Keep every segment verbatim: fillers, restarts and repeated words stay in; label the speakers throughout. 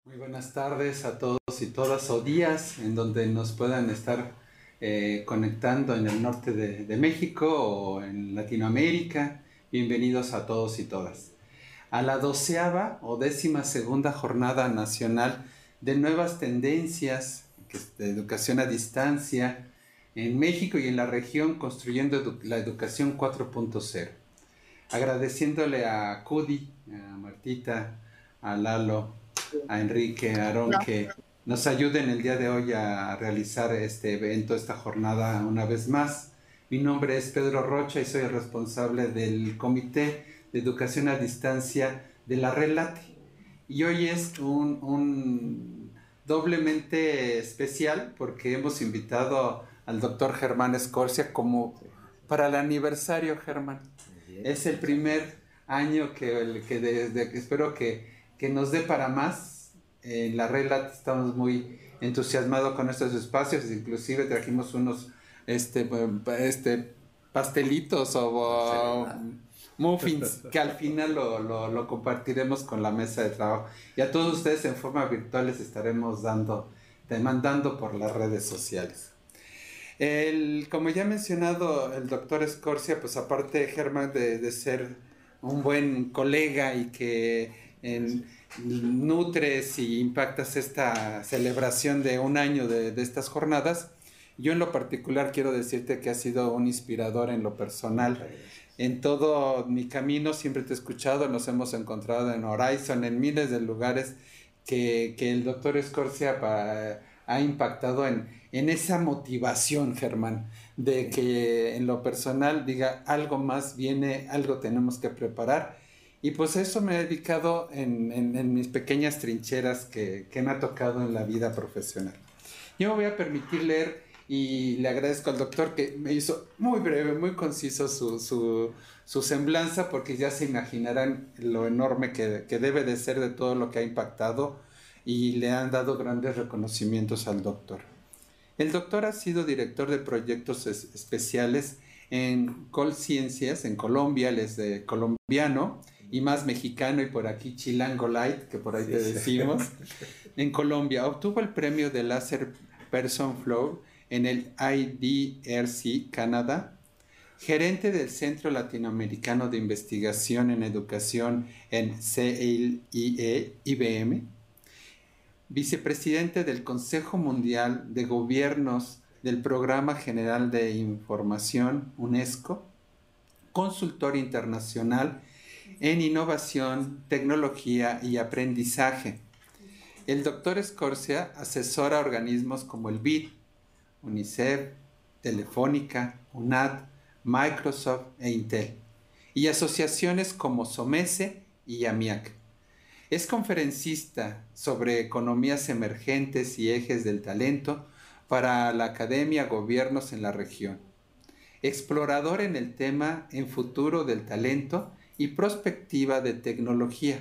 Speaker 1: Muy buenas tardes a todos y todas, o días en donde nos puedan estar eh, conectando en el norte de, de México o en Latinoamérica. Bienvenidos a todos y todas a la doceava o décima segunda Jornada Nacional de Nuevas Tendencias de Educación a Distancia en México y en la región, construyendo edu la educación cuatro punto cero. Agradeciéndole a Cudi, a Martita, a Lalo, a Enrique, a Aarón,
Speaker 2: No.
Speaker 1: que nos ayuden el día de hoy a realizar este evento, esta jornada una vez más. Mi nombre es Pedro Rocha y soy el responsable del Comité de Educación a Distancia de la Red Late. Y hoy es un, un doblemente especial porque hemos invitado al doctor Germán Escorcia como para el aniversario, Germán. Es el primer año que, que, de, de, que espero que, que nos dé para más. En la Red Late estamos muy entusiasmados con estos espacios, inclusive trajimos unos este, este, pastelitos o, o muffins que al final lo, lo, lo compartiremos con la mesa de trabajo. Y a todos ustedes en forma virtual les estaremos dando, demandando por las redes sociales. El, como ya ha mencionado el doctor Escorcia, pues aparte Germán de, de ser un buen colega y que en, nutres y impactas esta celebración de un año de, de estas jornadas, yo en lo particular quiero decirte que has sido un inspirador en lo personal. En todo mi camino siempre te he escuchado, nos hemos encontrado en Horizon, en miles de lugares que, que el doctor Escorcia pa, ha impactado en, en esa motivación, Germán, de que en lo personal diga algo más viene, algo tenemos que preparar. Y pues eso me he dedicado en, en, en mis pequeñas trincheras que, que me ha tocado en la vida profesional. Yo me voy a permitir leer y le agradezco al doctor que me hizo muy breve, muy conciso su, su, su semblanza, porque ya se imaginarán lo enorme que, que debe de ser de todo lo que ha impactado y le han dado grandes reconocimientos al doctor. El doctor ha sido director de proyectos es, especiales en Colciencias, en Colombia, él es de colombiano y más mexicano y por aquí Chilango Light, que por ahí sí, te decimos. Sí. En Colombia obtuvo el premio de Laser Person Flow en el I D R C Canadá, gerente del Centro Latinoamericano de Investigación en Educación en C L I E I B M, vicepresidente del Consejo Mundial de Gobiernos del Programa General de Información UNESCO, consultor internacional en innovación, tecnología y aprendizaje. El doctor Escorcia asesora organismos como el B I D, UNICEF, Telefónica, UNAD, Microsoft e Intel, y asociaciones como SOMESE y AMIAC. Es conferencista sobre economías emergentes y ejes del talento para la academia, gobiernos en la región. Explorador en el tema en futuro del talento y prospectiva de tecnología.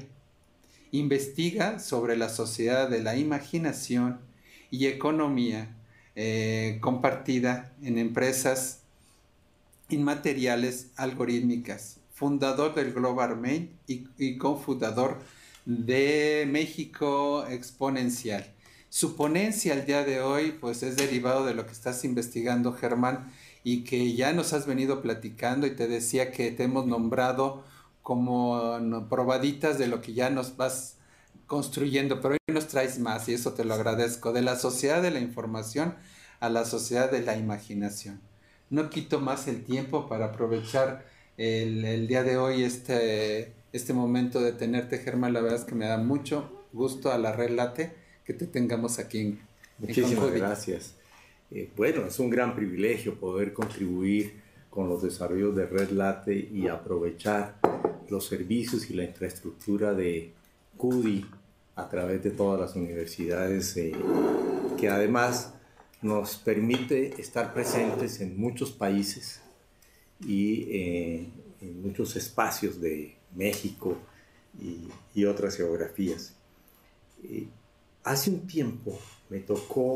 Speaker 1: Investiga sobre la sociedad de la imaginación y economía eh, compartida en empresas inmateriales algorítmicas. Fundador del Global Main y, y cofundador de México Exponencial. Su ponencia al día de hoy pues es derivado de lo que estás investigando, Germán, y que ya nos has venido platicando, y te decía que te hemos nombrado como no, probaditas de lo que ya nos vas construyendo, pero hoy nos traes más y eso te lo agradezco, de la sociedad de la información a la sociedad de la imaginación. No quito más el tiempo para aprovechar el, el día de hoy este, este momento de tenerte, Germán. La verdad es que me da mucho gusto a la Red Late que te tengamos aquí en
Speaker 3: Muchísimas en gracias. Eh, bueno, es un gran privilegio poder contribuir con los desarrollos de Red Late y aprovechar los servicios y la infraestructura de CUDI a través de todas las universidades, eh, que además nos permite estar presentes en muchos países y eh, en muchos espacios de México y, y otras geografías. Eh, hace un tiempo me tocó,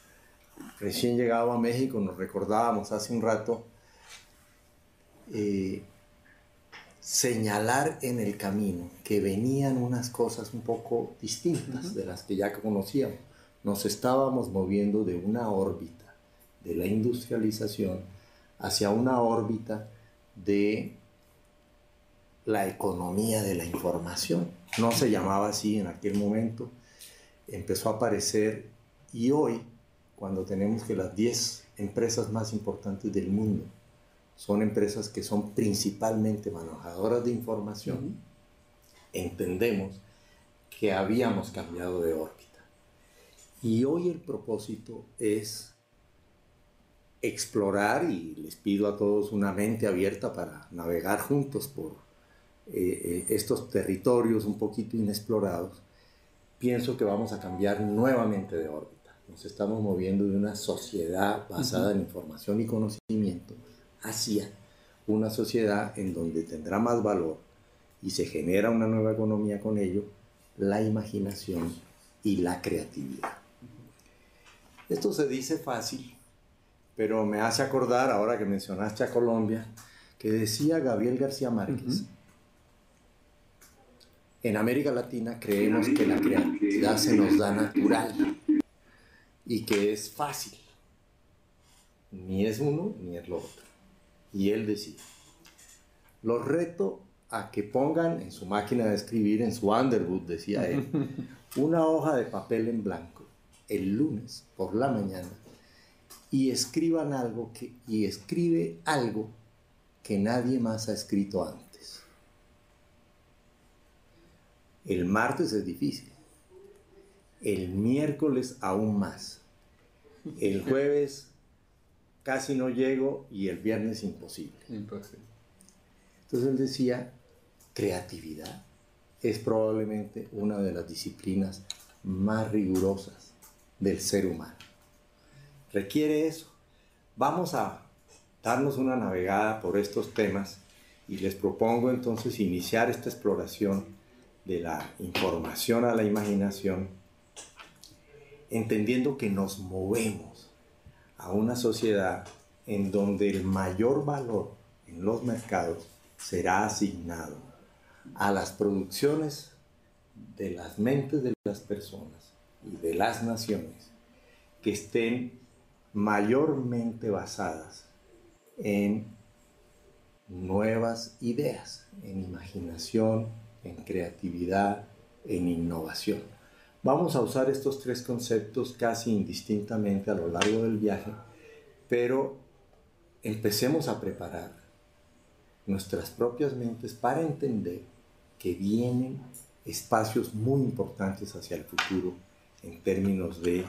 Speaker 3: recién llegado a México, nos recordábamos hace un rato, eh, señalar en el camino que venían unas cosas un poco distintas uh-huh. de las que ya conocíamos. Nos estábamos moviendo de una órbita de la industrialización hacia una órbita de la economía de la información. No se llamaba así en aquel momento, empezó a aparecer, y hoy, cuando tenemos que las diez empresas más importantes del mundo son empresas que son principalmente manejadoras de información, uh-huh. entendemos que habíamos cambiado de órbita. Y hoy el propósito es explorar, y les pido a todos una mente abierta para navegar juntos por eh, estos territorios un poquito inexplorados. Pienso que vamos a cambiar nuevamente de órbita. Nos estamos moviendo de una sociedad basada uh-huh. en información y conocimiento hacia una sociedad en donde tendrá más valor y se genera una nueva economía con ello, la imaginación y la creatividad. Esto se dice fácil, pero me hace acordar, ahora que mencionaste a Colombia, que decía Gabriel García Márquez, uh-huh. en América Latina creemos que la creatividad se nos da natural y que es fácil. Ni es uno ni es lo otro. Y él decía, los reto a que pongan en su máquina de escribir, en su Underwood, decía él, una hoja de papel en blanco el lunes por la mañana y escriban algo que, y escribe algo que nadie más ha escrito antes. El martes es difícil, el miércoles aún más, el jueves casi no llego y el viernes imposible.
Speaker 1: Imposible.
Speaker 3: Entonces él decía, creatividad es probablemente una de las disciplinas más rigurosas del ser humano. Requiere eso. Vamos a darnos una navegada por estos temas y les propongo entonces iniciar esta exploración de la información a la imaginación, entendiendo que nos movemos a una sociedad en donde el mayor valor en los mercados será asignado a las producciones de las mentes de las personas y de las naciones que estén mayormente basadas en nuevas ideas, en imaginación, en creatividad, en innovación. Vamos a usar estos tres conceptos casi indistintamente a lo largo del viaje, pero empecemos a preparar nuestras propias mentes para entender que vienen espacios muy importantes hacia el futuro en términos de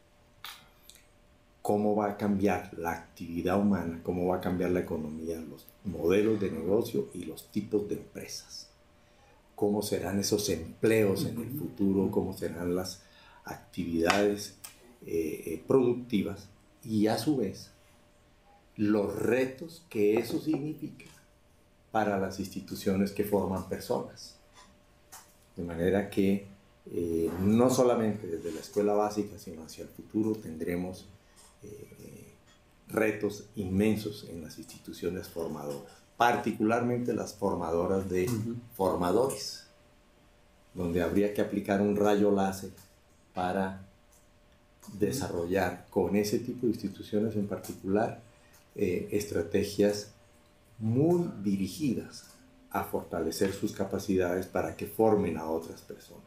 Speaker 3: cómo va a cambiar la actividad humana, cómo va a cambiar la economía, los modelos de negocio y los tipos de empresas. Cómo serán esos empleos en el futuro, cómo serán las actividades eh, productivas y a su vez los retos que eso significa para las instituciones que forman personas. De manera que eh, no solamente desde la escuela básica, sino hacia el futuro tendremos eh, retos inmensos en las instituciones formadoras, particularmente las formadoras de uh-huh. formadores, donde habría que aplicar un rayo láser para desarrollar con ese tipo de instituciones en particular eh, estrategias muy dirigidas a fortalecer sus capacidades para que formen a otras personas.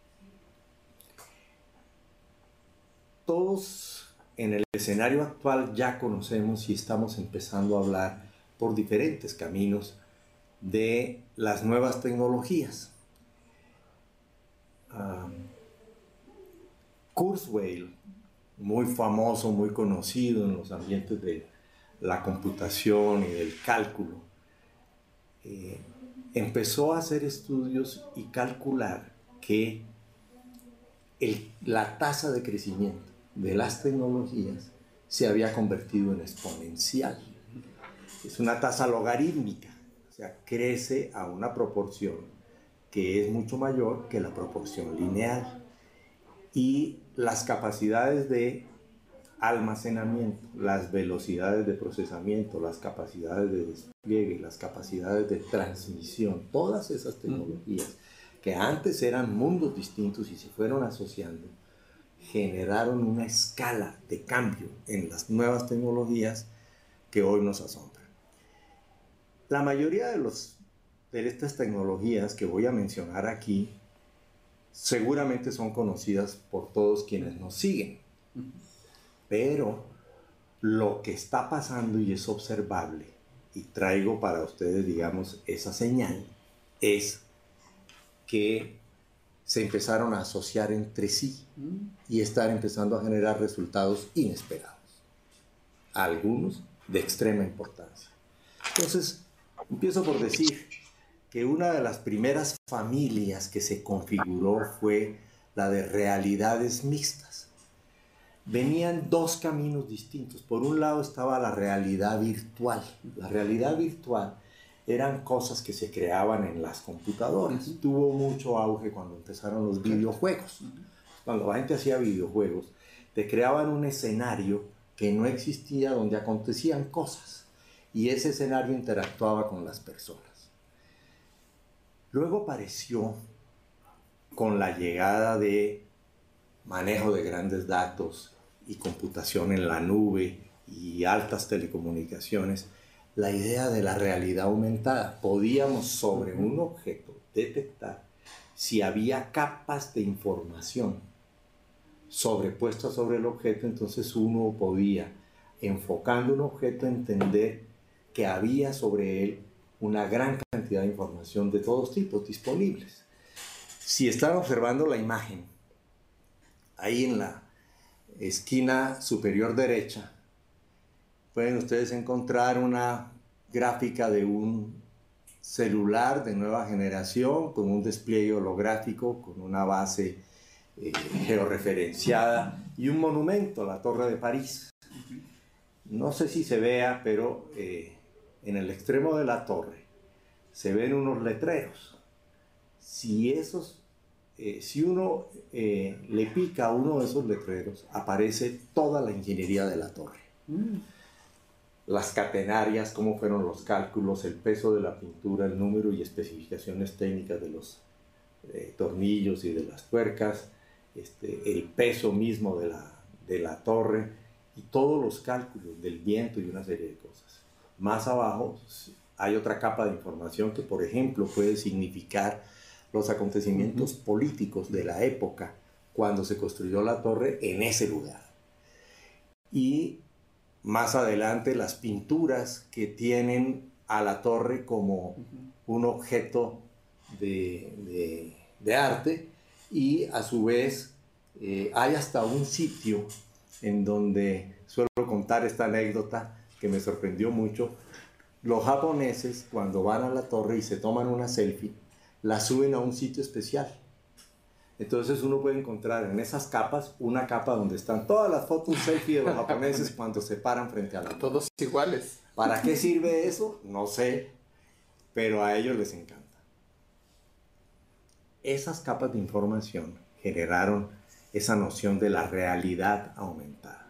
Speaker 3: Todos en el escenario actual ya conocemos y estamos empezando a hablar por diferentes caminos de las nuevas tecnologías. Um, Kurzweil, muy famoso, muy conocido en los ambientes de la computación y del cálculo, eh, empezó a hacer estudios y calcular que el, la tasa de crecimiento de las tecnologías se había convertido en exponencial. Es una tasa logarítmica, o sea, crece a una proporción que es mucho mayor que la proporción lineal. Y las capacidades de almacenamiento, las velocidades de procesamiento, las capacidades de despliegue, las capacidades de transmisión, todas esas tecnologías que antes eran mundos distintos y se fueron asociando, generaron una escala de cambio en las nuevas tecnologías que hoy nos asombran. La mayoría de, los, de estas tecnologías que voy a mencionar aquí seguramente son conocidas por todos quienes nos siguen. Pero lo que está pasando y es observable, y traigo para ustedes, digamos, esa señal, es que se empezaron a asociar entre sí y están empezando a generar resultados inesperados, algunos de extrema importancia. Entonces, empiezo por decir que una de las primeras familias que se configuró fue la de realidades mixtas. Venían dos caminos distintos. Por un lado estaba la realidad virtual. La realidad virtual eran cosas que se creaban en las computadoras. Uh-huh. Tuvo mucho auge cuando empezaron los videojuegos. Uh-huh. Cuando la gente hacía videojuegos, te creaban un escenario que no existía, donde acontecían cosas. Y ese escenario interactuaba con las personas. Luego apareció, con la llegada de manejo de grandes datos y computación en la nube y altas telecomunicaciones, la idea de la realidad aumentada. Podíamos sobre un objeto detectar si había capas de información sobrepuestas sobre el objeto, entonces uno podía, enfocando un objeto, entender que había sobre él una gran cantidad de información de todos tipos disponibles. Si están observando la imagen, ahí en la esquina superior derecha, pueden ustedes encontrar una gráfica de un celular de nueva generación con un despliegue holográfico, con una base eh, georreferenciada y un monumento, la Torre de París. No sé si se vea, pero eh, en el extremo de la torre se ven unos letreros. Si esos Eh, si uno eh, le pica a uno de esos letreros, aparece toda la ingeniería de la torre. Mm. Las catenarias, cómo fueron los cálculos, el peso de la pintura, el número y especificaciones técnicas de los eh, tornillos y de las tuercas, este, el peso mismo de la, de la torre y todos los cálculos del viento y una serie de cosas. Más abajo hay otra capa de información que, por ejemplo, puede significar los acontecimientos uh-huh. políticos de la época cuando se construyó la torre en ese lugar. Y más adelante las pinturas que tienen a la torre como uh-huh. un objeto de, de, de arte, y a su vez eh, hay hasta un sitio en donde suelo contar esta anécdota que me sorprendió mucho. Los japoneses, cuando van a la torre y se toman una selfie, la suben a un sitio especial. Entonces uno puede encontrar en esas capas una capa donde están todas las fotos selfie de los japoneses cuando se paran frente a la torre.
Speaker 1: Todos iguales.
Speaker 3: ¿Para qué sirve eso? No sé, pero a ellos les encanta. Esas capas de información generaron esa noción de la realidad aumentada.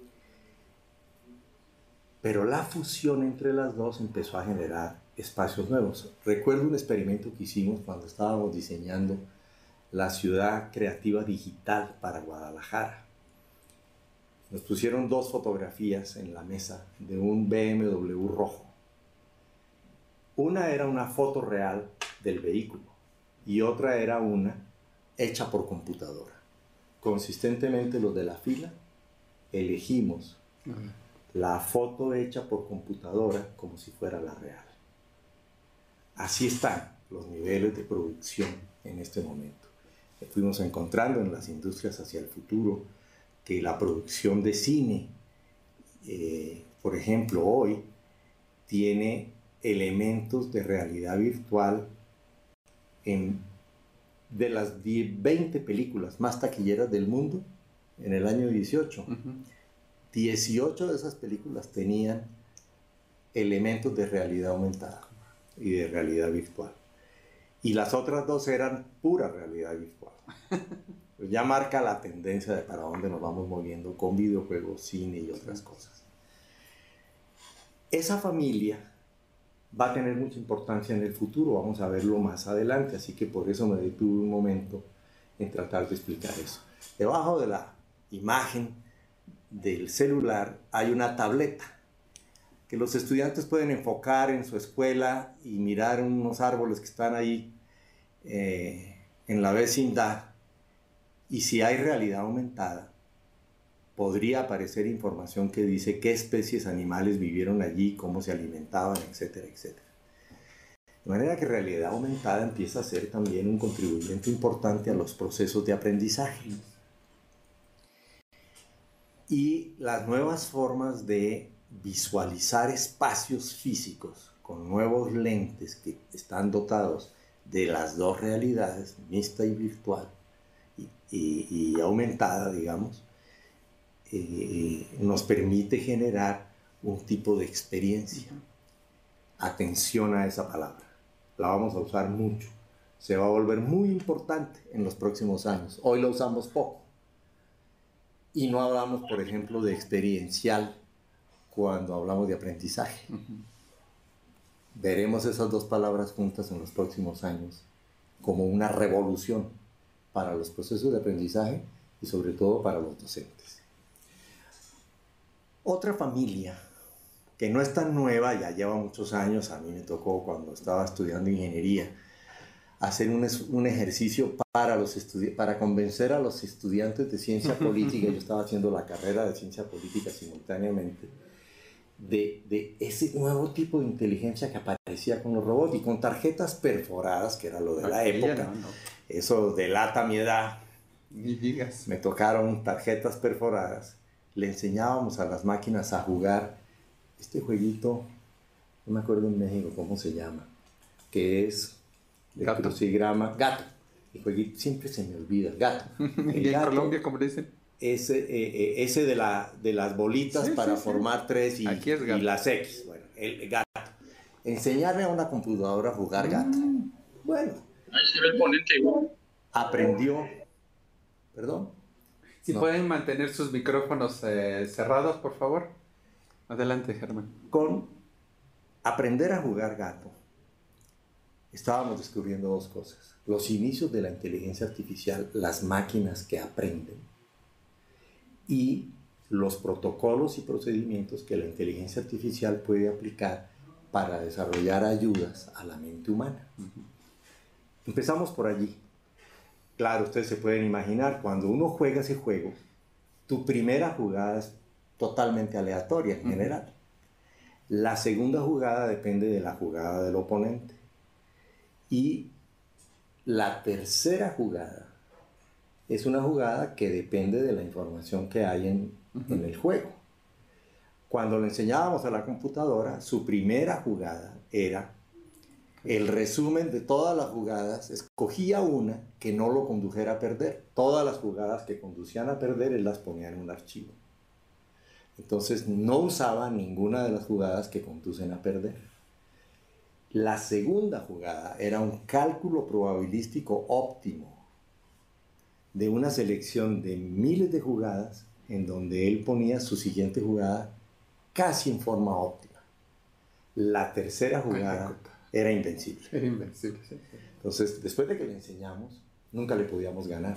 Speaker 3: Pero la fusión entre las dos empezó a generar espacios nuevos. Recuerdo un experimento que hicimos cuando estábamos diseñando la ciudad creativa digital para Guadalajara. Nos pusieron dos fotografías en la mesa de un B M W rojo. Una era una foto real del vehículo y otra era una hecha por computadora. Consistentemente los de la fila elegimos uh-huh. la foto hecha por computadora como si fuera la real. Así están los niveles de producción en este momento. Fuimos encontrando en las industrias hacia el futuro que la producción de cine, eh, por ejemplo, hoy tiene elementos de realidad virtual en, de las veinte películas más taquilleras del mundo en el año dieciocho. Uh-huh. dieciocho de esas películas tenían elementos de realidad aumentada y de realidad virtual. Y las otras dos eran pura realidad virtual. pero ya marca la tendencia de para dónde nos vamos moviendo con videojuegos, cine y otras cosas. Esa familia va a tener mucha importancia en el futuro, vamos a verlo más adelante, así que por eso me detuve un momento en tratar de explicar eso. Debajo de la imagen del celular hay una tableta que los estudiantes pueden enfocar en su escuela y mirar unos árboles que están ahí eh, en la vecindad, y si hay realidad aumentada podría aparecer información que dice qué especies animales vivieron allí, cómo se alimentaban, etcétera, etcétera. De manera que realidad aumentada empieza a ser también un contribuyente importante a los procesos de aprendizaje. Y las nuevas formas de visualizar espacios físicos con nuevos lentes que están dotados de las dos realidades, mixta y virtual, y, y, y aumentada, digamos, eh, nos permite generar un tipo de experiencia. Atención a esa palabra, la vamos a usar mucho, se va a volver muy importante en los próximos años. Hoy la usamos poco y no hablamos, por ejemplo, de experiencial cuando hablamos de aprendizaje. Uh-huh. Veremos esas dos palabras juntas en los próximos años como una revolución para los procesos de aprendizaje y sobre todo para los docentes. Otra familia que no es tan nueva, ya lleva muchos años, a mí me tocó cuando estaba estudiando ingeniería, hacer un, un ejercicio para, los para convencer a los estudiantes de ciencia política, yo estaba haciendo la carrera de ciencia política simultáneamente, de, de ese nuevo tipo de inteligencia que aparecía con los robots y con tarjetas perforadas, que era lo de la Aquí época. No, no. Eso delata mi edad.
Speaker 1: Ni digas.
Speaker 3: Me tocaron tarjetas perforadas. Le enseñábamos a las máquinas a jugar este jueguito, no me acuerdo en México cómo se llama, que es de
Speaker 1: gato.
Speaker 3: Crucigrama, gato. El jueguito siempre se me olvida, gato.
Speaker 1: ¿Y en Colombia cómo le dicen?
Speaker 3: Ese, eh, ese de, la, de las bolitas sí, para sí, formar sí. tres y, y las X. Bueno, el gato. Enseñarle a una computadora a jugar gato. Mm. Bueno.
Speaker 2: Ahí se ve el ponente igual.
Speaker 3: Aprendió. ¿Perdón?
Speaker 1: Si no. Pueden mantener sus micrófonos eh, cerrados, por favor. Adelante, Germán.
Speaker 3: Con aprender a jugar gato, estábamos descubriendo dos cosas. Los inicios de la inteligencia artificial, las máquinas que aprenden, y los protocolos y procedimientos que la inteligencia artificial puede aplicar para desarrollar ayudas a la mente humana. Uh-huh. Empezamos por allí. Claro, ustedes se pueden imaginar, cuando uno juega ese juego, tu primera jugada es totalmente aleatoria en uh-huh. general. La segunda jugada depende de la jugada del oponente. Y la tercera jugada es una jugada que depende de la información que hay en, uh-huh. en el juego. Cuando le enseñábamos a la computadora, su primera jugada era el resumen de todas las jugadas, escogía una que no lo condujera a perder. Todas las jugadas que conducían a perder, él las ponía en un archivo. Entonces no usaba ninguna de las jugadas que conducen a perder. La segunda jugada era un cálculo probabilístico óptimo de una selección de miles de jugadas en donde él ponía su siguiente jugada casi en forma óptima. La tercera jugada era invencible.
Speaker 1: Era invencible, sí.
Speaker 3: Entonces, después de que le enseñamos, nunca le podíamos ganar.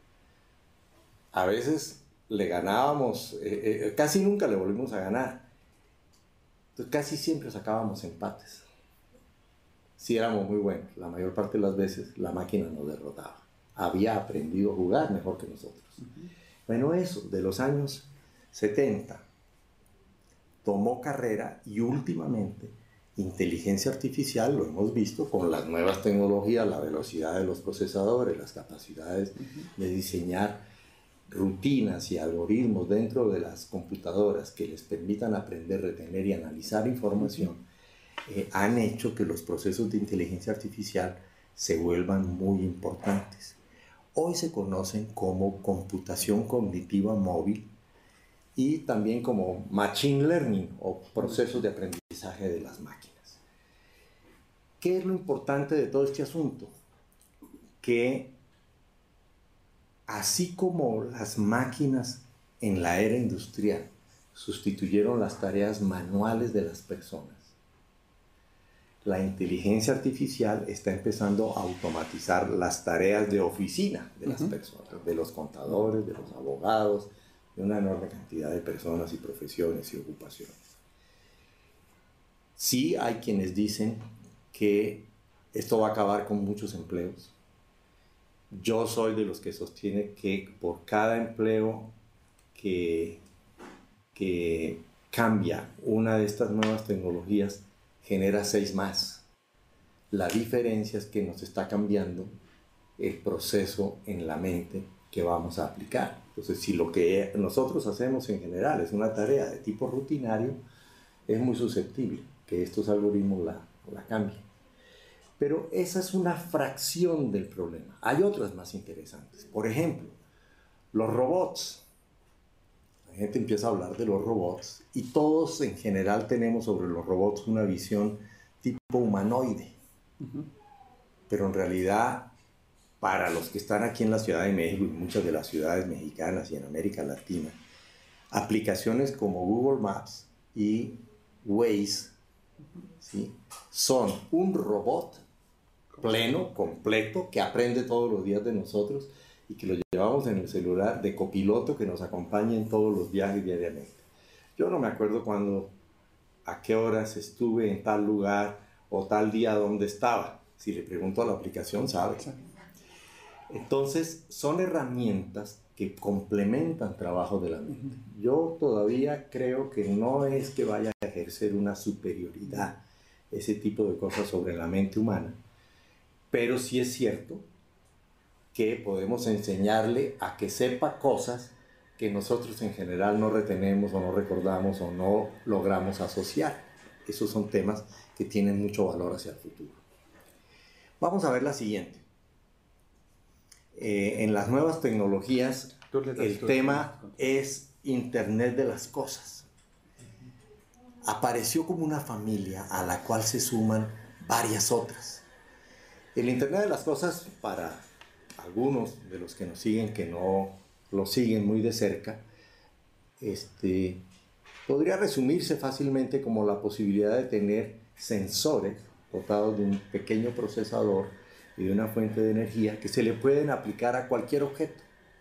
Speaker 3: A veces le ganábamos, eh, eh, casi nunca le volvimos a ganar. Entonces, casi siempre sacábamos empates. Sí éramos muy buenos, la mayor parte de las veces la máquina nos derrotaba. Había aprendido a jugar mejor que nosotros. Uh-huh. Bueno, eso, de los años setenta, tomó carrera y últimamente inteligencia artificial, lo hemos visto con las nuevas tecnologías, la velocidad de los procesadores, las capacidades uh-huh. de diseñar rutinas y algoritmos dentro de las computadoras que les permitan aprender, retener y analizar información, uh-huh. eh, han hecho que los procesos de inteligencia artificial se vuelvan muy importantes. Hoy se conocen como computación cognitiva móvil y también como machine learning o procesos de aprendizaje de las máquinas. ¿Qué es lo importante de todo este asunto? Que así como las máquinas en la era industrial sustituyeron las tareas manuales de las personas, la inteligencia artificial está empezando a automatizar las tareas de oficina de las uh-huh. personas, de los contadores, de los abogados, de una enorme cantidad de personas y profesiones y ocupaciones. Sí hay quienes dicen que esto va a acabar con muchos empleos. Yo soy de los que sostiene que por cada empleo que, que cambia una de estas nuevas tecnologías, genera seis más. La diferencia es que nos está cambiando el proceso en la mente que vamos a aplicar. Entonces, si lo que nosotros hacemos en general es una tarea de tipo rutinario, es muy susceptible que estos algoritmos la, la cambien. Pero esa es una fracción del problema. Hay otras más interesantes. Por ejemplo, los robots. La gente empieza a hablar de los robots y todos en general tenemos sobre los robots una visión tipo humanoide. Uh-huh. Pero en realidad, para los que están aquí en la Ciudad de México y muchas de las ciudades mexicanas y en América Latina, aplicaciones como Google Maps y Waze, ¿sí?, son un robot pleno, completo, que aprende todos los días de nosotros y que lo llevamos en el celular de copiloto que nos acompaña en todos los viajes diariamente. Yo no me acuerdo cuándo, a qué horas estuve en tal lugar o tal día donde estaba. Si le pregunto a la aplicación, sabe. Entonces, son herramientas que complementan trabajo de la mente. Yo todavía creo que no es que vaya a ejercer una superioridad ese tipo de cosas sobre la mente humana, pero sí es cierto que podemos enseñarle a que sepa cosas que nosotros en general no retenemos o no recordamos o no logramos asociar. Esos son temas que tienen mucho valor hacia el futuro. Vamos a ver la siguiente. Eh, en las nuevas tecnologías, el tema es Internet de las Cosas. Apareció como una familia a la cual se suman varias otras. El Internet de las Cosas, para algunos de los que nos siguen, que no lo siguen muy de cerca, este, podría resumirse fácilmente como la posibilidad de tener sensores dotados de un pequeño procesador y de una fuente de energía que se le pueden aplicar a cualquier objeto.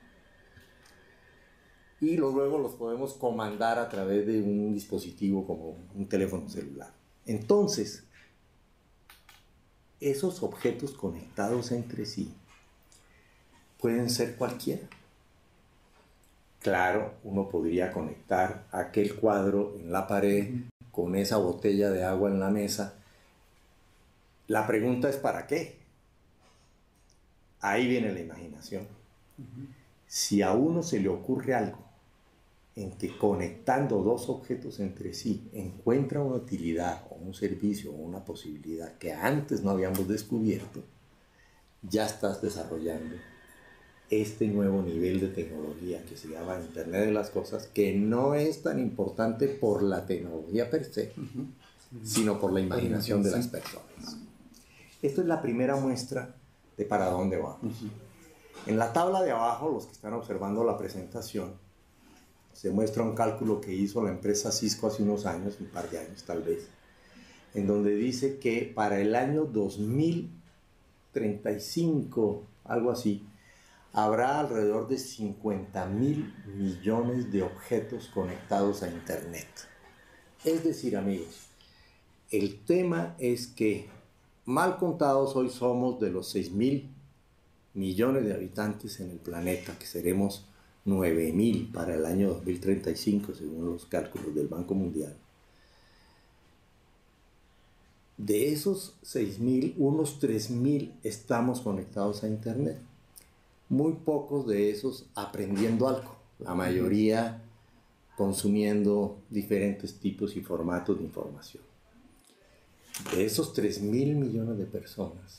Speaker 3: Y luego los podemos comandar a través de un dispositivo como un teléfono celular. Entonces, esos objetos conectados entre sí pueden ser cualquiera. Claro, uno podría conectar aquel cuadro en la pared con esa botella de agua en la mesa. La pregunta es ¿para qué? Ahí viene la imaginación. Uh-huh. Si a uno se le ocurre algo en que conectando dos objetos entre sí encuentra una utilidad o un servicio o una posibilidad que antes no habíamos descubierto, ya estás desarrollando este nuevo nivel de tecnología que se llama Internet de las Cosas, que no es tan importante por la tecnología per se, uh-huh. sino por la imaginación de las personas. Esta es la primera muestra de para dónde vamos. Uh-huh. En la tabla de abajo, los que están observando la presentación, se muestra un cálculo que hizo la empresa Cisco hace unos años, un par de años tal vez, en donde dice que para el año dos mil treinta y cinco, algo así, habrá alrededor de cincuenta mil millones de objetos conectados a Internet. Es decir, amigos, el tema es que, mal contados, hoy somos de los seis mil millones de habitantes en el planeta, que seremos nueve mil para el año dos mil treinta y cinco, según los cálculos del Banco Mundial. De esos seis mil, unos tres mil estamos conectados a Internet. Muy pocos de esos aprendiendo algo, la mayoría consumiendo diferentes tipos y formatos de información. De esos tres mil millones de personas,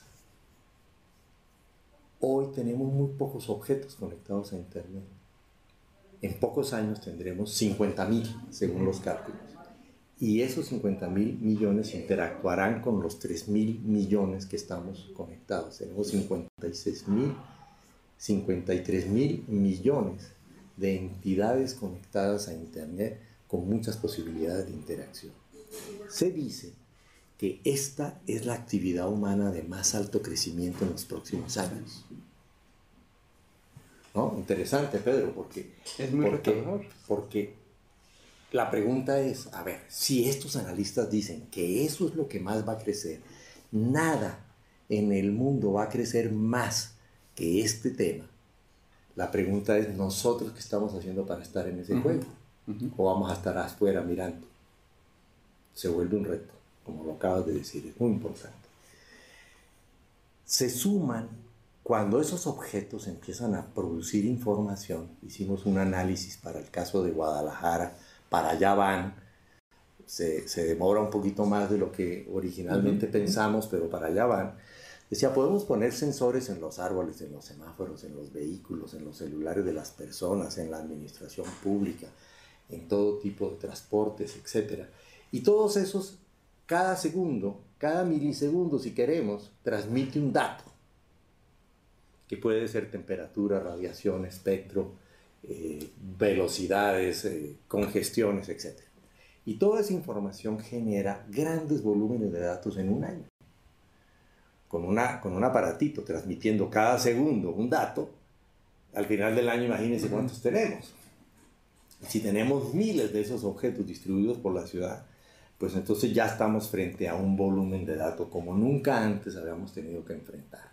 Speaker 3: hoy tenemos muy pocos objetos conectados a Internet. En pocos años tendremos cincuenta mil, según los cálculos. Y esos cincuenta mil millones interactuarán con los tres mil millones que estamos conectados. Tenemos cincuenta y seis mil cincuenta y tres mil millones de entidades conectadas a Internet con muchas posibilidades de interacción. Se dice que esta es la actividad humana de más alto crecimiento en los próximos años. ¿No? Interesante, Pedro, porque,
Speaker 1: es muy
Speaker 3: porque,
Speaker 1: retador.
Speaker 3: porque la pregunta es, a ver, si estos analistas dicen que eso es lo que más va a crecer, nada en el mundo va a crecer más que este tema. La pregunta es, ¿nosotros qué estamos haciendo para estar en ese uh-huh. juego? Uh-huh. ¿O vamos a estar afuera mirando? Se vuelve un reto, como lo acabas de decir, es muy importante. Se suman, cuando esos objetos empiezan a producir información, hicimos un análisis para el caso de Guadalajara, para allá van, se, se demora un poquito más de lo que originalmente uh-huh. pensamos, pero para allá van. Decía, podemos poner sensores en los árboles, en los semáforos, en los vehículos, en los celulares de las personas, en la administración pública, en todo tipo de transportes, etcétera. Y todos esos, cada segundo, cada milisegundo, si queremos, transmite un dato, que puede ser temperatura, radiación, espectro, eh, velocidades, eh, congestiones, etcétera. Y toda esa información genera grandes volúmenes de datos en un año. Con, una, con un aparatito transmitiendo cada segundo un dato, al final del año imagínense cuántos tenemos. Si tenemos miles de esos objetos distribuidos por la ciudad, pues entonces ya estamos frente a un volumen de datos como nunca antes habíamos tenido que enfrentar.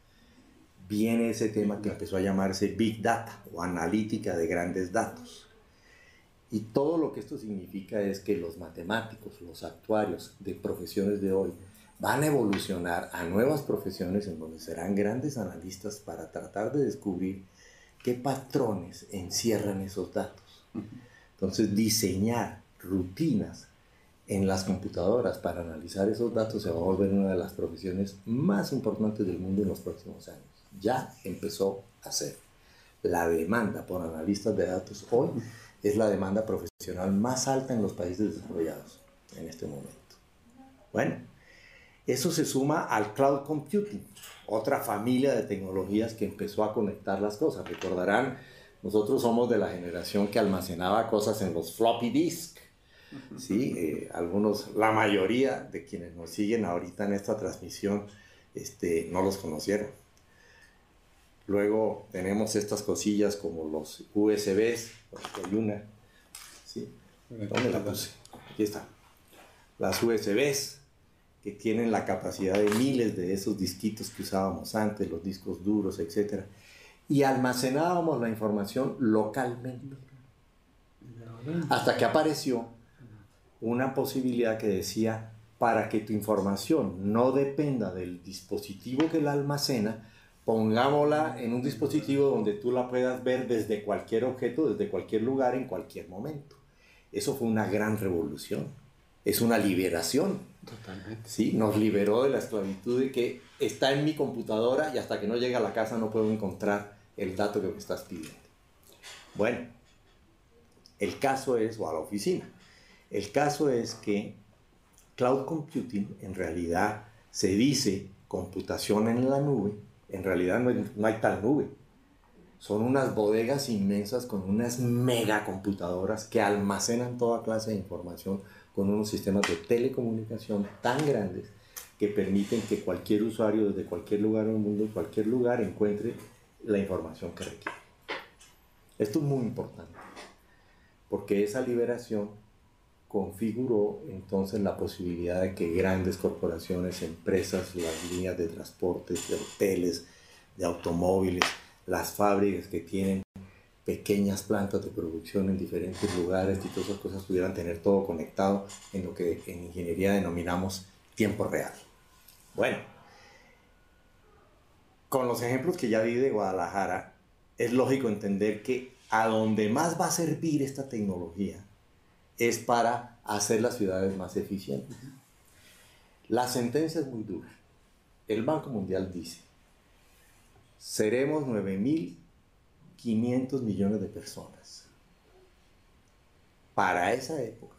Speaker 3: Viene ese tema que empezó a llamarse Big Data o analítica de grandes datos. Y todo lo que esto significa es que los matemáticos, los actuarios de profesiones de hoy, van a evolucionar a nuevas profesiones en donde serán grandes analistas para tratar de descubrir qué patrones encierran esos datos. Entonces, diseñar rutinas en las computadoras para analizar esos datos se va a volver una de las profesiones más importantes del mundo en los próximos años. Ya empezó a ser. La demanda por analistas de datos hoy es la demanda profesional más alta en los países desarrollados en este momento. Bueno, eso se suma al cloud computing, otra familia de tecnologías que empezó a conectar las cosas. Recordarán, nosotros somos de la generación que almacenaba cosas en los floppy disk. ¿Sí? Eh, algunos, la mayoría de quienes nos siguen ahorita en esta transmisión este, no los conocieron. Luego tenemos estas cosillas como los U S Bs, aquí hay una. ¿Sí? ¿Dónde la puse? Aquí está. Las U S Bs, que tienen la capacidad de miles de esos disquitos que usábamos antes, los discos duros, etcétera, y almacenábamos la información localmente. Hasta que apareció una posibilidad que decía, para que tu información no dependa del dispositivo que la almacena, pongámosla en un dispositivo donde tú la puedas ver desde cualquier objeto, desde cualquier lugar, en cualquier momento. Eso fue una gran revolución. Es una liberación.
Speaker 1: Totalmente.
Speaker 3: ¿Sí? Nos liberó de la esclavitud de que está en mi computadora y hasta que no llegue a la casa no puedo encontrar el dato que me estás pidiendo. Bueno, el caso es, o a la oficina, el caso es que cloud computing en realidad se dice computación en la nube, en realidad no hay, no hay tal nube. Son unas bodegas inmensas con unas megacomputadoras que almacenan toda clase de información con unos sistemas de telecomunicación tan grandes que permiten que cualquier usuario desde cualquier lugar del mundo, en cualquier lugar, encuentre la información que requiere. Esto es muy importante, porque esa liberación configuró entonces la posibilidad de que grandes corporaciones, empresas, las líneas de transportes, de hoteles, de automóviles, las fábricas que tienen pequeñas plantas de producción en diferentes lugares y todas esas cosas pudieran tener todo conectado en lo que en ingeniería denominamos tiempo real. Bueno, con los ejemplos que ya vi de Guadalajara, es lógico entender que a donde más va a servir esta tecnología es para hacer las ciudades más eficientes. La sentencia es muy dura. El Banco Mundial dice, seremos nueve mil quinientos millones de personas. Para esa época,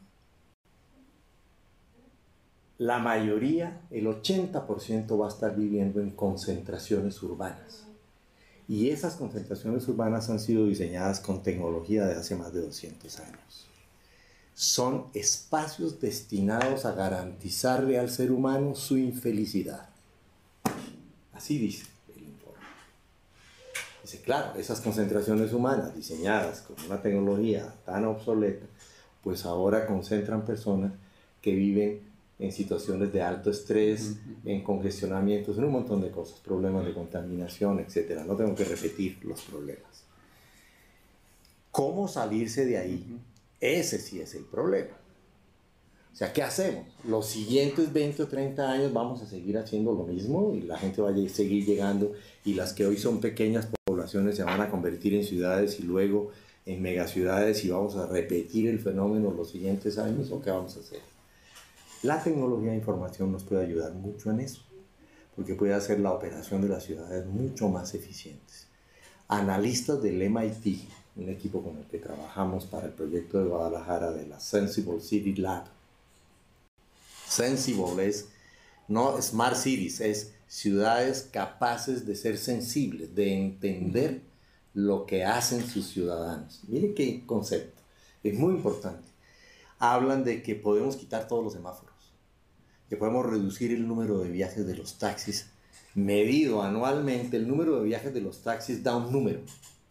Speaker 3: la mayoría, el ochenta por ciento va a estar viviendo en concentraciones urbanas. Y esas concentraciones urbanas han sido diseñadas con tecnología de hace más de doscientos años. Son espacios destinados a garantizarle al ser humano su infelicidad. Así dice el informe. Dice, claro, esas concentraciones humanas diseñadas con una tecnología tan obsoleta, pues ahora concentran personas que viven en situaciones de alto estrés, uh-huh. en congestionamientos, en un montón de cosas, problemas de contaminación, etcétera. No tengo que repetir los problemas. ¿Cómo salirse de ahí? Uh-huh. Ese sí es el problema. O sea, ¿qué hacemos? Los siguientes veinte o treinta años vamos a seguir haciendo lo mismo y la gente va a seguir llegando y las que hoy son pequeñas poblaciones se van a convertir en ciudades y luego en megaciudades y vamos a repetir el fenómeno los siguientes años, ¿o qué vamos a hacer? La tecnología de información nos puede ayudar mucho en eso, porque puede hacer la operación de las ciudades mucho más eficientes. Analistas del M I T, un equipo con el que trabajamos para el proyecto de Guadalajara de la Sensible City Lab. Sensible es no Smart Cities, es ciudades capaces de ser sensibles, de entender lo que hacen sus ciudadanos. Mire qué concepto, es muy importante. Hablan de que podemos quitar todos los semáforos, que podemos reducir el número de viajes de los taxis. Medido anualmente, el número de viajes de los taxis da un número.